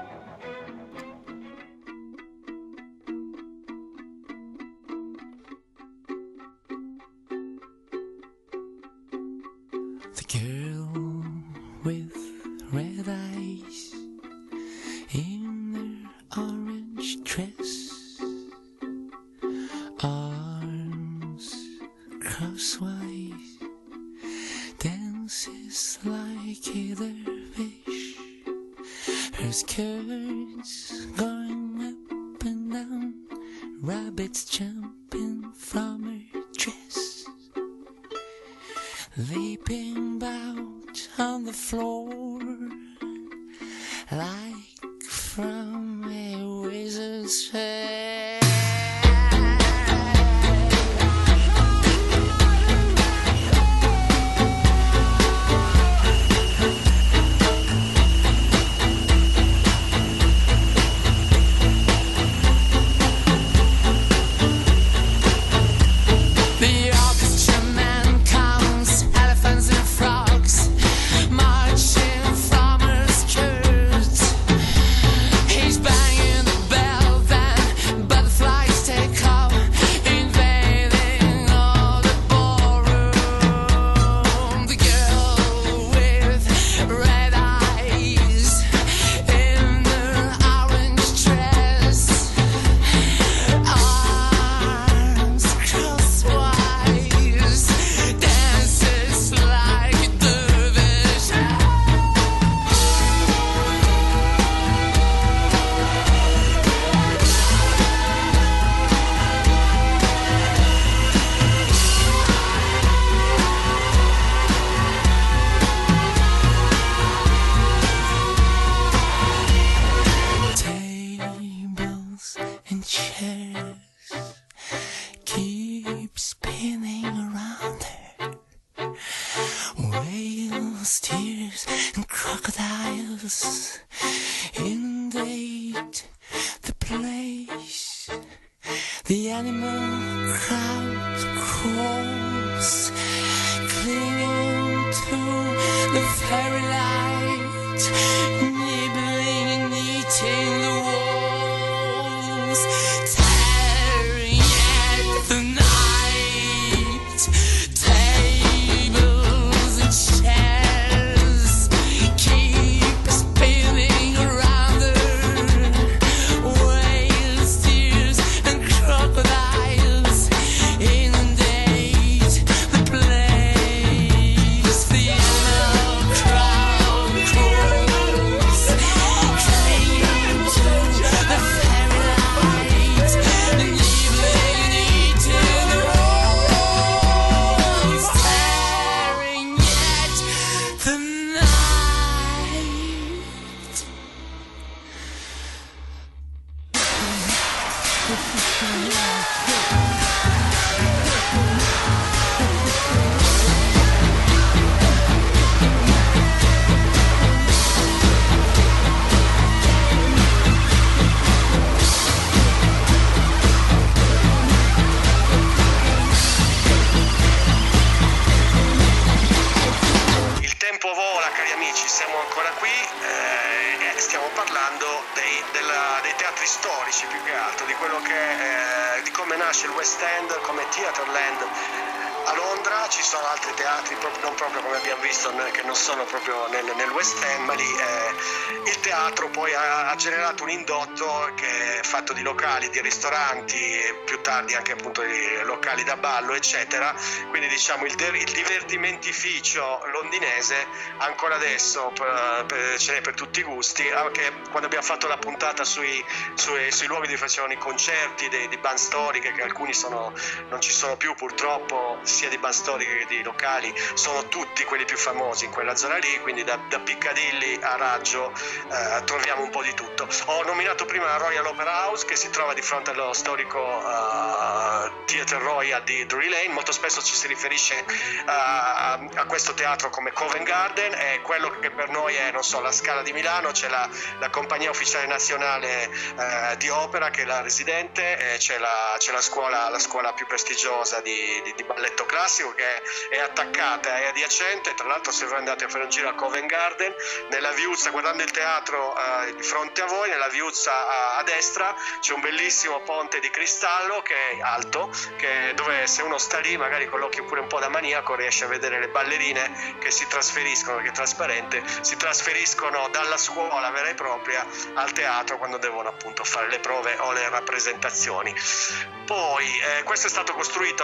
Speaker 6: Girl with red eyes in her orange dress, arms crosswise, dances like a dervish, her skirts going up and down, rabbits jumping from her dress, leaping about on the floor like from a wizard's head.
Speaker 3: teatri storici più che altro, di quello che di come nasce il West End come Theatreland a Londra. Ci sono altri teatri, non proprio come abbiamo visto, che non sono proprio nel West End, ma lì il teatro poi ha generato un indotto che è fatto di locali, di ristoranti, e più tardi anche appunto di locali da ballo, eccetera. Quindi diciamo il divertimentificio londinese ancora adesso ce n'è per tutti i gusti. Anche quando abbiamo fatto la puntata sui luoghi dove facevano i concerti di band storiche, che alcuni non ci sono più purtroppo, sia di band storiche che di locali, sono tutti quelli più famosi in quella zona lì, quindi da Piccadilly a Raggio troviamo un po' di tutto. Ho nominato prima la Royal Opera House, che si trova di fronte allo storico Theatre Royal di Drury Lane. Molto spesso ci si riferisce a questo teatro come Covent Garden, è quello che per noi è, non so, la Scala di Milano. C'è la compagnia ufficiale nazionale di opera, che è la residente, c'è la scuola più prestigiosa di balletto classico, che è attaccata, è adiacente. Tra l'altro, se voi andate a fare un giro a Covent Garden, nella viuzza, guardando il teatro di fronte a voi, nella viuzza a destra c'è un bellissimo ponte di cristallo che è alto, dove se uno sta lì magari con l'occhio pure un po' da maniaco riesce a vedere le ballerine che si trasferiscono, perché è trasparente, si trasferiscono dalla scuola vera e propria al teatro quando devono appunto fare le prove o le rappresentazioni. Poi questo è stato costruito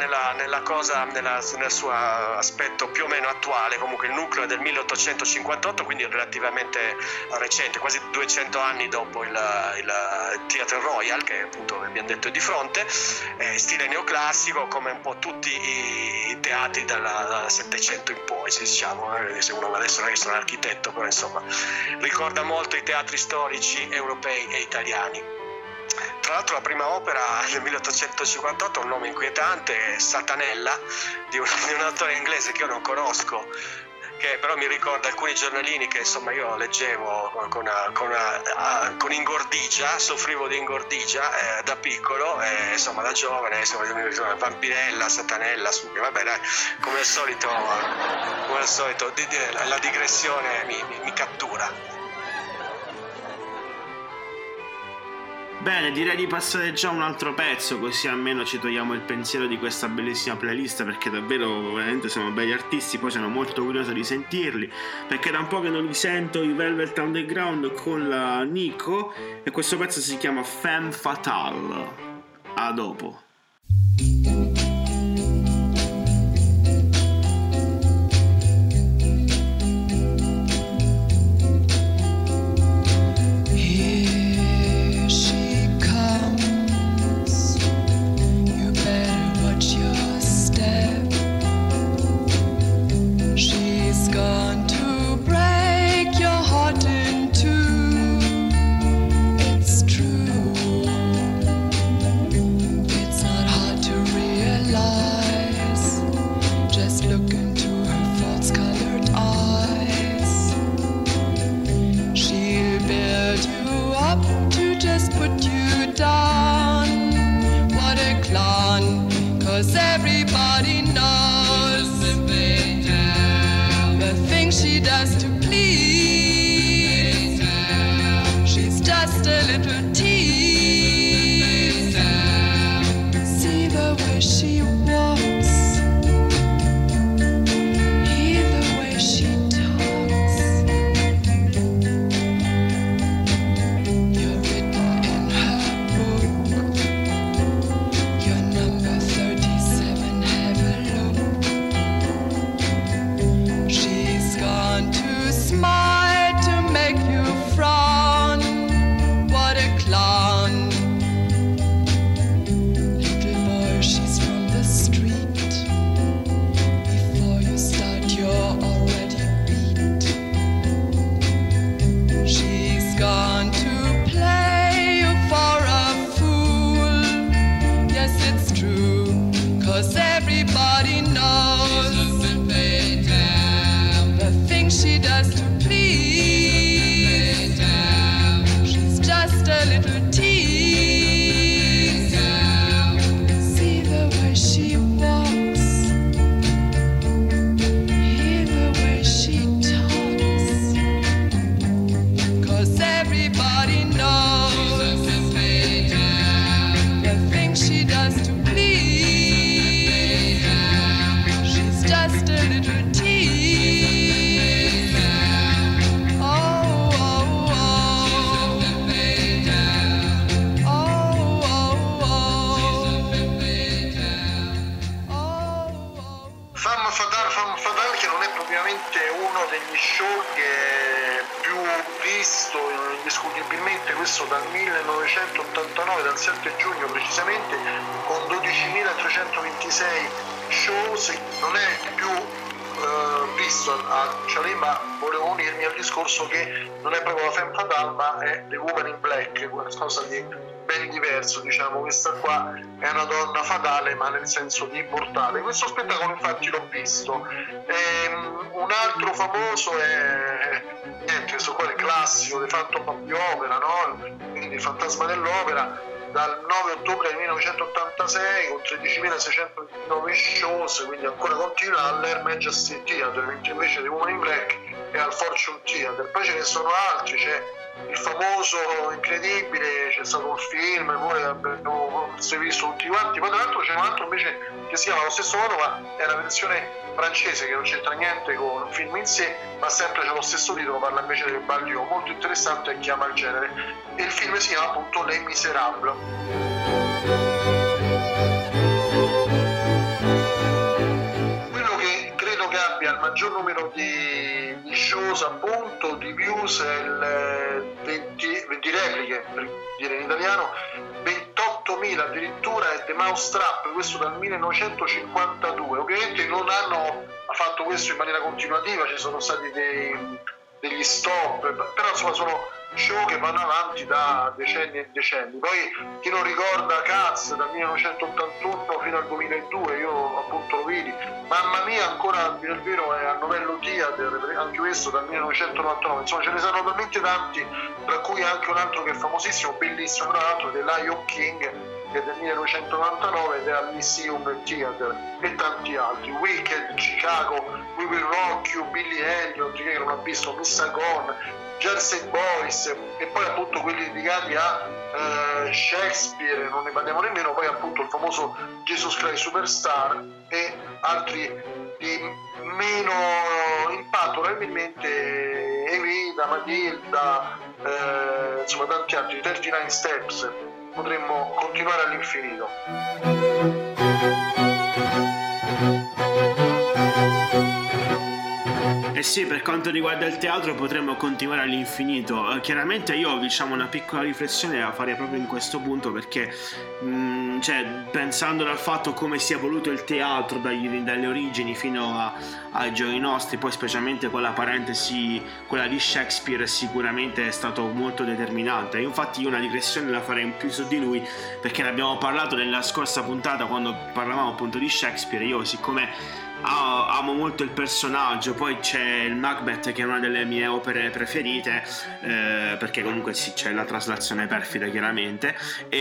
Speaker 3: nel suo aspetto più o meno attuale. Comunque il nucleo è del 1858, quindi relativamente recente, quasi 200 anni dopo il Theatre Royal, che appunto abbiamo detto è di fronte, stile neoclassico, come un po' tutti i teatri dal Settecento in poi, se diciamo, se uno adesso non è che sono architetto, però insomma ricorda molto i teatri storici europei e italiani. Tra l'altro la prima opera del 1858 ha un nome inquietante, Satanella, di un autore inglese che io non conosco, che però mi ricorda alcuni giornalini che insomma io leggevo con ingordigia, soffrivo di ingordigia da piccolo, insomma da giovane, insomma, Vampirella, Satanella, vabbè dai, come al solito la digressione mi cattura.
Speaker 2: Bene, direi di passare già a un altro pezzo, così almeno ci togliamo il pensiero di questa bellissima playlist, perché davvero veramente sono begli artisti. Poi sono molto curioso di sentirli, perché da un po' che non li sento, i Velvet Underground con la Nico, e questo pezzo si chiama Femme Fatale. A dopo.
Speaker 7: Everybody knows just to please. She's just a little tease. Oh, oh, oh. Oh, oh, oh.
Speaker 4: Femme Fatale, che non è propriamente uno degli show che è più visto indiscutibilmente, questo dal 1989, dal 7 giugno precisamente, con 12.326 shows. Non è il più visto a Cialì, ma volevo unirmi al discorso che non è proprio la Femme Fatale, ma è The Woman in Black, qualcosa di ben diverso, diciamo. Questa qua è una donna fatale, ma nel senso di immortale. Questo spettacolo infatti l'ho visto. Un altro famoso è questo qua, il classico The Phantom of the Opera, no? Quindi il fantasma dell'opera, dal 9 ottobre del 1986 con 13.629 shows, quindi ancora continua all'Air Majesty Theatre, mentre invece The Woman in Black è al Fortune Theatre. Poi ce ne sono altri, c'è il famoso Incredibile, c'è stato un film, poi abbiamo visto tutti quanti. Poi tra l'altro c'è un altro invece che si chiama allo stesso modo, ma è la versione francese, che non c'entra niente con un film in sé, ma sempre c'è lo stesso titolo, parla invece del Bagliò, molto interessante e chiama il genere, e il film si chiama appunto Les Miserables. Quello che credo che abbia il maggior numero di shows, appunto, di views è il 20 repliche, per dire in italiano, 28.000 addirittura, è The Mousetrap, questo dal 1952. Ovviamente non hanno fatto questo in maniera continuativa, ci sono stati degli stop, però insomma sono show che vanno avanti da decenni e decenni. Poi chi non ricorda Cats dal 1981 fino al 2002, io appunto lo vidi. Mamma Mia, ancora a dire il vero, è a Novello Theatre, anche questo dal 1999. Insomma, ce ne sono talmente tanti, tra cui anche un altro che è famosissimo, bellissimo, tra l'altro, The Lion King, che è del 1999 ed è al Lyceum Theatre, e tanti altri. Wicked, Chicago, We Will Rock You, Billy Elliot, che non ha visto, Miss Saigon, Jersey Boys, e poi appunto quelli dedicati a Shakespeare, non ne parliamo nemmeno, poi appunto il famoso Jesus Christ Superstar e altri di meno impatto, probabilmente Evita, Matilda, insomma tanti altri, 39 Steps, potremmo continuare all'infinito.
Speaker 2: Eh sì, per quanto riguarda il teatro potremmo continuare all'infinito. Chiaramente io, diciamo, una piccola riflessione la farei proprio in questo punto, perché cioè, pensando al fatto come si è evoluto il teatro dalle origini fino ai giorni nostri, poi specialmente con la parentesi, quella di Shakespeare, sicuramente è stato molto determinante. Infatti io una digressione la farei in più su di lui, perché ne abbiamo parlato nella scorsa puntata quando parlavamo appunto di Shakespeare. Io, siccome amo molto il personaggio, poi c'è il Macbeth, che è una delle mie opere preferite, perché comunque sì, c'è la traslazione perfida chiaramente,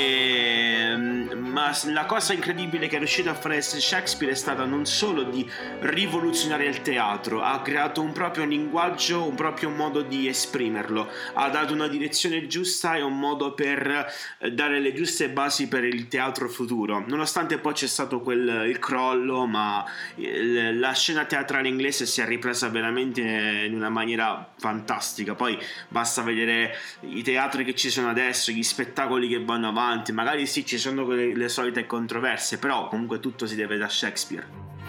Speaker 2: ma la cosa incredibile che è riuscito a fare Shakespeare è stata non solo di rivoluzionare il teatro, ha creato un proprio linguaggio, un proprio modo di esprimerlo, ha dato una direzione giusta e un modo per dare le giuste basi per il teatro futuro, nonostante poi c'è stato il crollo, ma la scena teatrale inglese si è ripresa veramente in una maniera fantastica. Poi basta vedere i teatri che ci sono adesso, gli spettacoli che vanno avanti, magari sì, ci sono le solite controversie, però comunque tutto si deve da Shakespeare.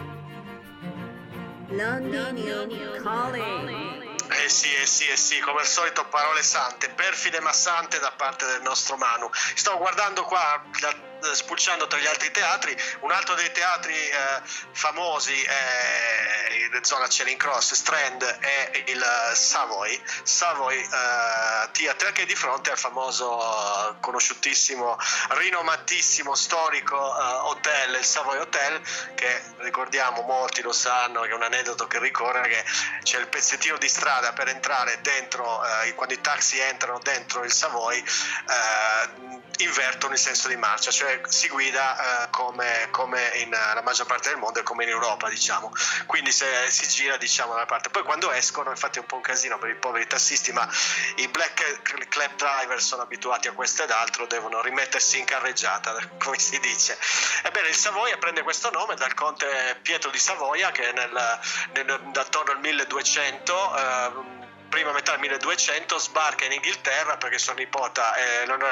Speaker 1: Londinium Calling.
Speaker 3: Sì, come al solito parole sante, perfide ma sante da parte del nostro Manu. Stavo guardando qua, spulciando tra gli altri teatri, un altro dei teatri famosi in zona Charing Cross, Strand, è il Savoy Theatre, che è di fronte al famoso, conosciutissimo, rinomatissimo, storico hotel, il Savoy Hotel, che ricordiamo, molti lo sanno, che è un aneddoto che ricorre, che c'è il pezzettino di strada per entrare dentro, quando i taxi entrano dentro il Savoy, invertono il senso di marcia, cioè si guida come la maggior parte del mondo e come in Europa, diciamo. Quindi se si gira, diciamo, da una parte. Poi quando escono, infatti è un po' un casino per i poveri tassisti, ma i black cab driver sono abituati a questo ed altro, devono rimettersi in carreggiata, come si dice. Ebbene, il Savoia prende questo nome dal conte Pietro di Savoia, che attorno al 1200, prima metà del 1200, sbarca in Inghilterra perché sua nipota non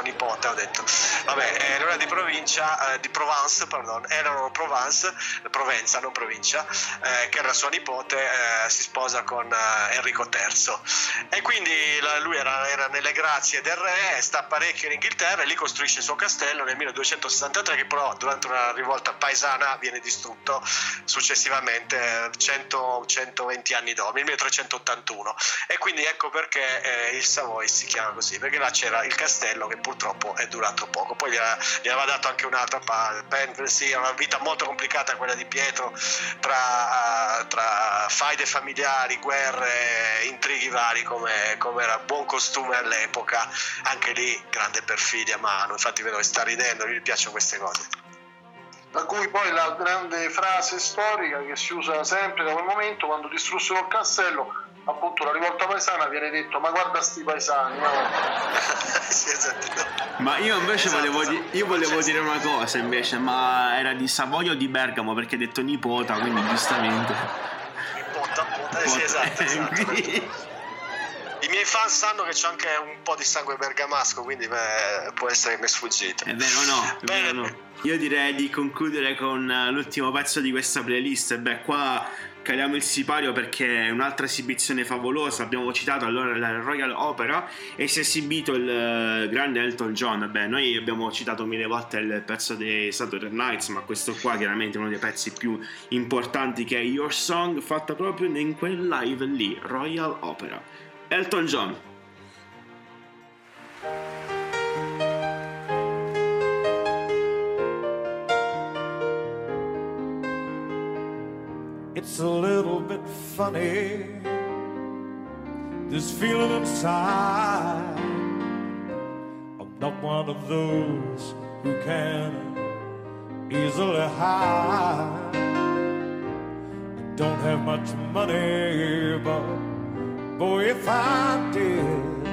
Speaker 3: era di provincia, di Provence, pardon, erano Provenza, non provincia, che era sua nipote, si sposa con Enrico III, e quindi lui era nelle grazie del re, sta parecchio in Inghilterra e lì costruisce il suo castello nel 1263, che però durante una rivolta paesana viene distrutto successivamente 120 anni dopo, nel 1381. E quindi ecco perché il Savoy si chiama così, perché là c'era il castello che purtroppo è durato poco. Poi gli aveva dato anche un'altra sì, una vita molto complicata quella di Pietro, tra faide familiari, guerre, intrighi vari, come era buon costume all'epoca. Anche lì grande perfidia, ma infatti vedo che sta ridendo, gli piacciono queste cose.
Speaker 4: Da cui poi la grande frase storica che si usa sempre da quel momento, quando distrussero il castello, appunto la rivolta paesana, viene detto: ma guarda sti paesani, no?
Speaker 3: Sì, esatto.
Speaker 2: Ma io invece volevo dire una cosa invece, ma era di Savoia o di Bergamo, perché hai detto nipota, quindi giustamente
Speaker 3: Nipota, sì, esatto. I miei fan sanno che c'è anche un po' di sangue bergamasco, quindi può essere che mi è sfuggito.
Speaker 2: È vero, no? È vero, no. Io direi di concludere con l'ultimo pezzo di questa playlist. Qua caliamo il sipario perché è un'altra esibizione favolosa. Abbiamo citato allora la Royal Opera e si è esibito il grande Elton John. Noi abbiamo citato 1000 volte il pezzo dei Saturday Nights, ma questo qua chiaramente è uno dei pezzi più importanti, che è Your Song, fatta proprio in quel live lì, Royal Opera. Elton John.
Speaker 5: It's a little bit funny, this feeling inside. I'm not one of those who can easily hide. I don't have much money, but boy, if I did,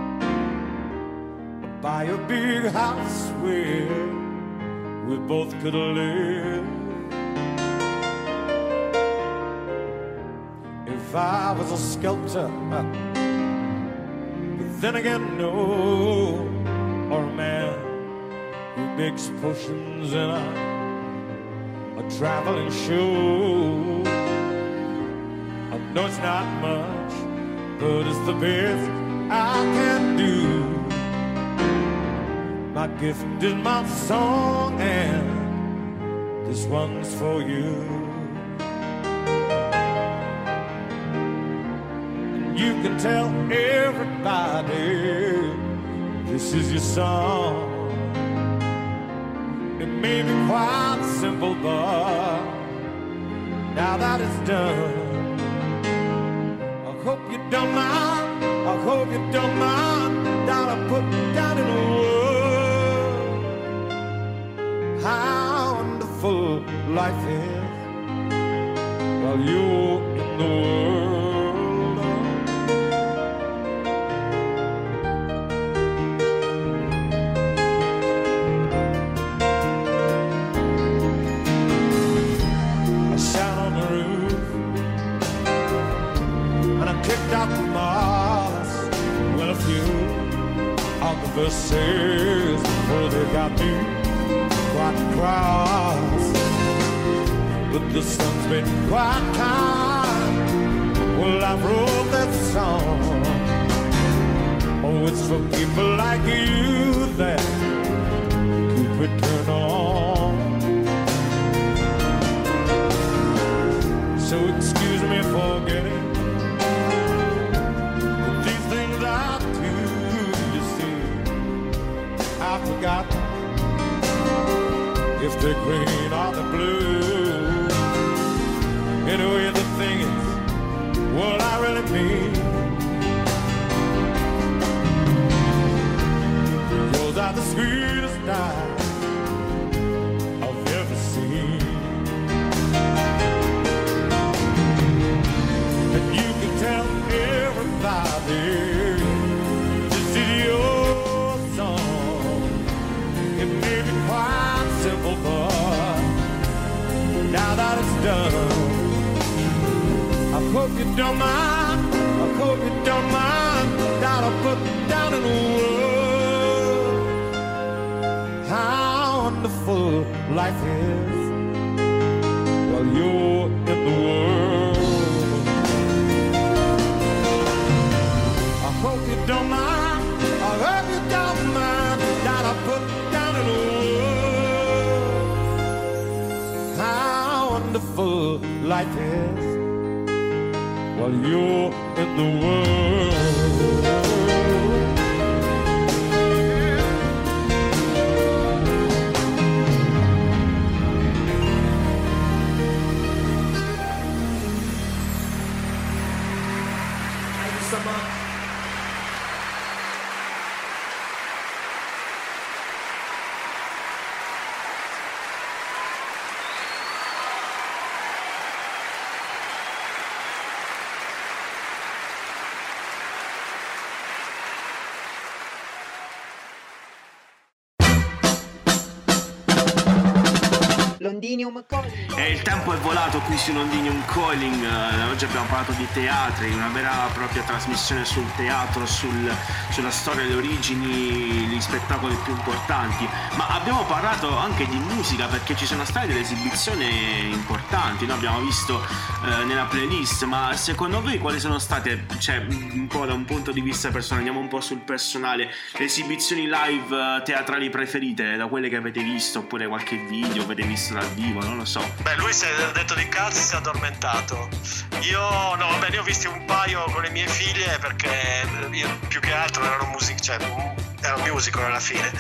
Speaker 5: I'd buy a big house where we both could live. If I was a sculptor, but then again, no, or a man who makes potions in a traveling show. I know it's not much, but it's the best I can do. My gift is my song, and this one's for you. And you can tell everybody this is your song. It may be quite simple, but now that it's done, I hope you don't mind, I hope you don't mind that I put down in a word how wonderful life is while you're in the world. I sat on the roof and I kicked out the moss. Well, a few of the verses before they got me quite cross, but the sun's been quite kind. Well, I wrote that song. Oh, it's for people like you that keep it turned on. So excuse me for getting these things I do, you see. I forgot if they're green or the blue. Anyway, the thing is, what I really mean. Yours I by the sweetest eyes I've ever seen. And you can tell everybody this is your song. It may be quite simple, but now that it's done, I hope you don't mind, I hope you don't mind that I put down in words how wonderful life is while you're in the world. I hope you don't mind, I hope you don't mind that I put down in words how wonderful life is while you're in the world.
Speaker 8: Thank you so much.
Speaker 1: Londinium Calling.
Speaker 2: E il tempo è volato qui su Londinium Calling. Oggi abbiamo parlato di teatri, una vera e propria trasmissione sul teatro, sulla storia, le origini, gli spettacoli più importanti. Ma abbiamo parlato anche di musica, perché ci sono state delle esibizioni importanti, noi abbiamo visto nella playlist. Ma secondo voi quali sono state, cioè un po' da un punto di vista personale, andiamo un po' sul personale, le esibizioni live teatrali preferite, da quelle che avete visto, oppure qualche video avete visto dal vivo, non lo so.
Speaker 3: Beh, lui si è detto di cazzo, si è addormentato. Io no, vabbè, ne ho visti un paio con le mie figlie, perché io più che altro erano era un musical alla fine.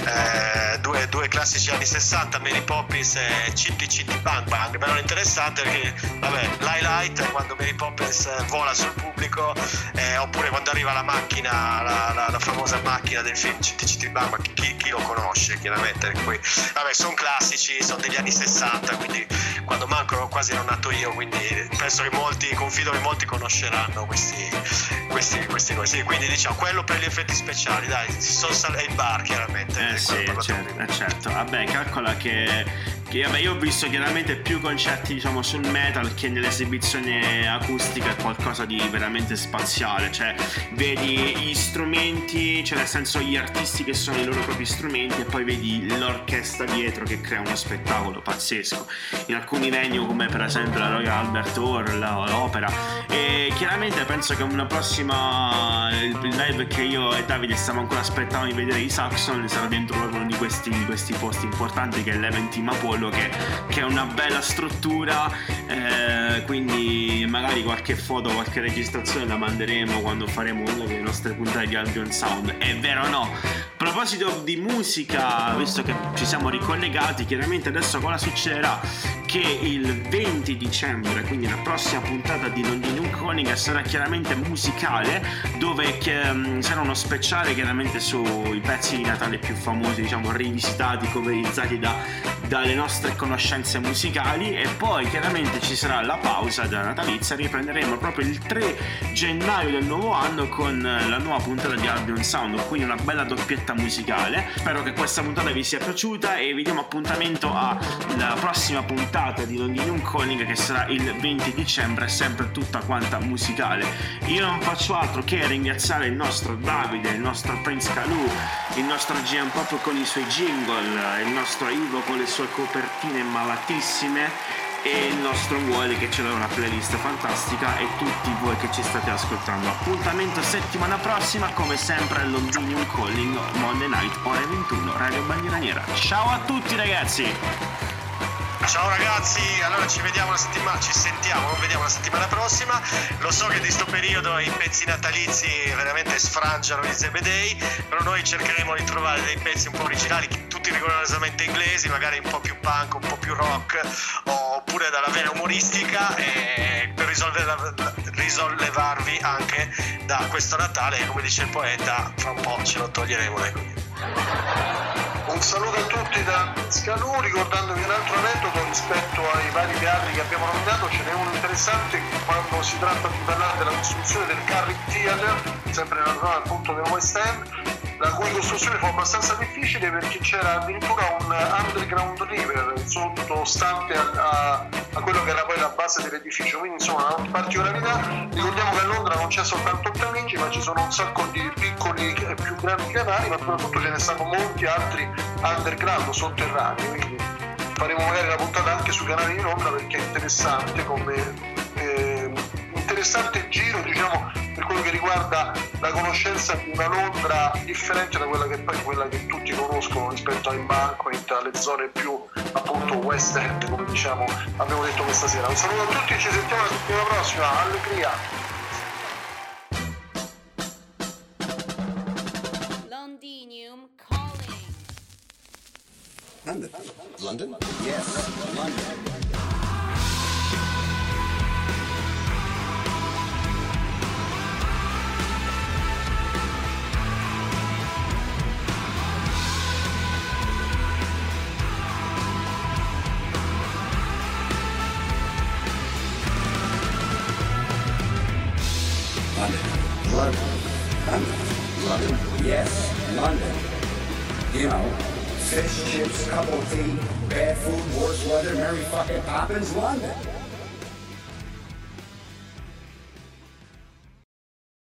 Speaker 3: Due classici anni 60, Mary Poppins e Chitty Chitty Bang Bang. Però interessante perché, vabbè, l'highlight è quando Mary Poppins vola sul pubblico, oppure quando arriva la macchina, la famosa macchina del film Chitty Chitty Bang Bang. Chi lo conosce, chiaramente. Poi, vabbè, sono classici, sono degli anni 60, quindi quando mancano quasi ero nato io, quindi penso che confido che molti conosceranno questi cose. Quindi diciamo, quello per gli effetti speciali, dai, è il bar, chiaramente.
Speaker 2: Sì, certo. Vabbè, calcola che vabbè, io ho visto chiaramente più concerti, diciamo, sul metal che nell'esibizione acustica. È qualcosa di veramente spaziale, cioè vedi gli strumenti, cioè nel senso gli artisti che sono i loro propri strumenti, e poi vedi l'orchestra dietro che crea uno spettacolo pazzesco in alcuni venue, come per esempio la Royal Albert Hall, l'Opera. E chiaramente penso che una prossima, il live che io e Davide stiamo ancora aspettando di vedere, i Saxon, sarà dentro uno di questi posti importanti, che è l'Event Team Apollo, che è una bella struttura, quindi magari qualche foto, qualche registrazione la manderemo quando faremo una delle nostre puntate di Albion Sound. È vero o no? A proposito di musica, visto che ci siamo ricollegati, chiaramente adesso cosa succederà? Che il 20 dicembre, quindi la prossima puntata di Londinium Calling, sarà chiaramente musicale, dove sarà uno speciale chiaramente sui pezzi di Natale più famosi, diciamo rivisitati, coverizzati dalle nostre conoscenze musicali. E poi chiaramente ci sarà la pausa della natalizia, riprenderemo proprio il 3 gennaio del nuovo anno con la nuova puntata di Albion Sound, quindi una bella doppietta musicale. Spero che questa puntata vi sia piaciuta e vi diamo appuntamento alla prossima puntata di Londinium Calling, che sarà il 20 dicembre, sempre tutta quanta musicale. Io non faccio altro che ringraziare il nostro Davide, il nostro Prince Calù, il nostro GM Pop con i suoi jingle, il nostro Ivo con le sue copertine malatissime, e il nostro Wally che ce l'ha una playlist fantastica, e tutti voi che ci state ascoltando. Appuntamento settimana prossima, come sempre, a Londinium Calling, Monday Night, ore 21, Radio Bandiera Nera. Ciao a tutti ragazzi!
Speaker 3: Ciao ragazzi, allora ci sentiamo, non vediamo la settimana prossima. Lo so che di sto periodo i pezzi natalizi veramente sfrangiano gli zebedei, però noi cercheremo di trovare dei pezzi un po' originali, tutti rigorosamente inglesi, magari un po' più punk, un po' più rock, oppure dalla vena umoristica, per risollevarvi anche da questo Natale, e come dice il poeta, fra un po' ce lo toglieremo dai coglioni.
Speaker 4: Un saluto a tutti da Scalù, ricordandovi un altro aneddoto rispetto ai vari teatri che abbiamo nominato. Ce n'è uno interessante quando si tratta di parlare della costruzione del Carrick Theatre, sempre nella zona appunto del West End, la cui costruzione fu abbastanza difficile perché c'era addirittura un underground river sottostante a quello che era poi la base dell'edificio, quindi insomma una particolarità. Ricordiamo che a Londra non c'è soltanto il Tamigi, ma ci sono un sacco di piccoli e più grandi canali, ma soprattutto ce ne stanno molti altri underground, sotterranei, quindi faremo magari la puntata anche sui canali di Londra perché è interessante come interessante giro, diciamo, per quello che riguarda la conoscenza di una Londra differente da quella che poi quella che tutti conoscono rispetto ai Embankment, alle zone più appunto West End, come diciamo abbiamo detto questa sera. Un saluto a tutti e ci sentiamo la settimana prossima, allegria!
Speaker 8: Londinium calling.
Speaker 9: London? London? Yes, London. London, yes, London. You know, fish, chips, cup of tea, bad food, worse weather, Mary fucking Poppins, London.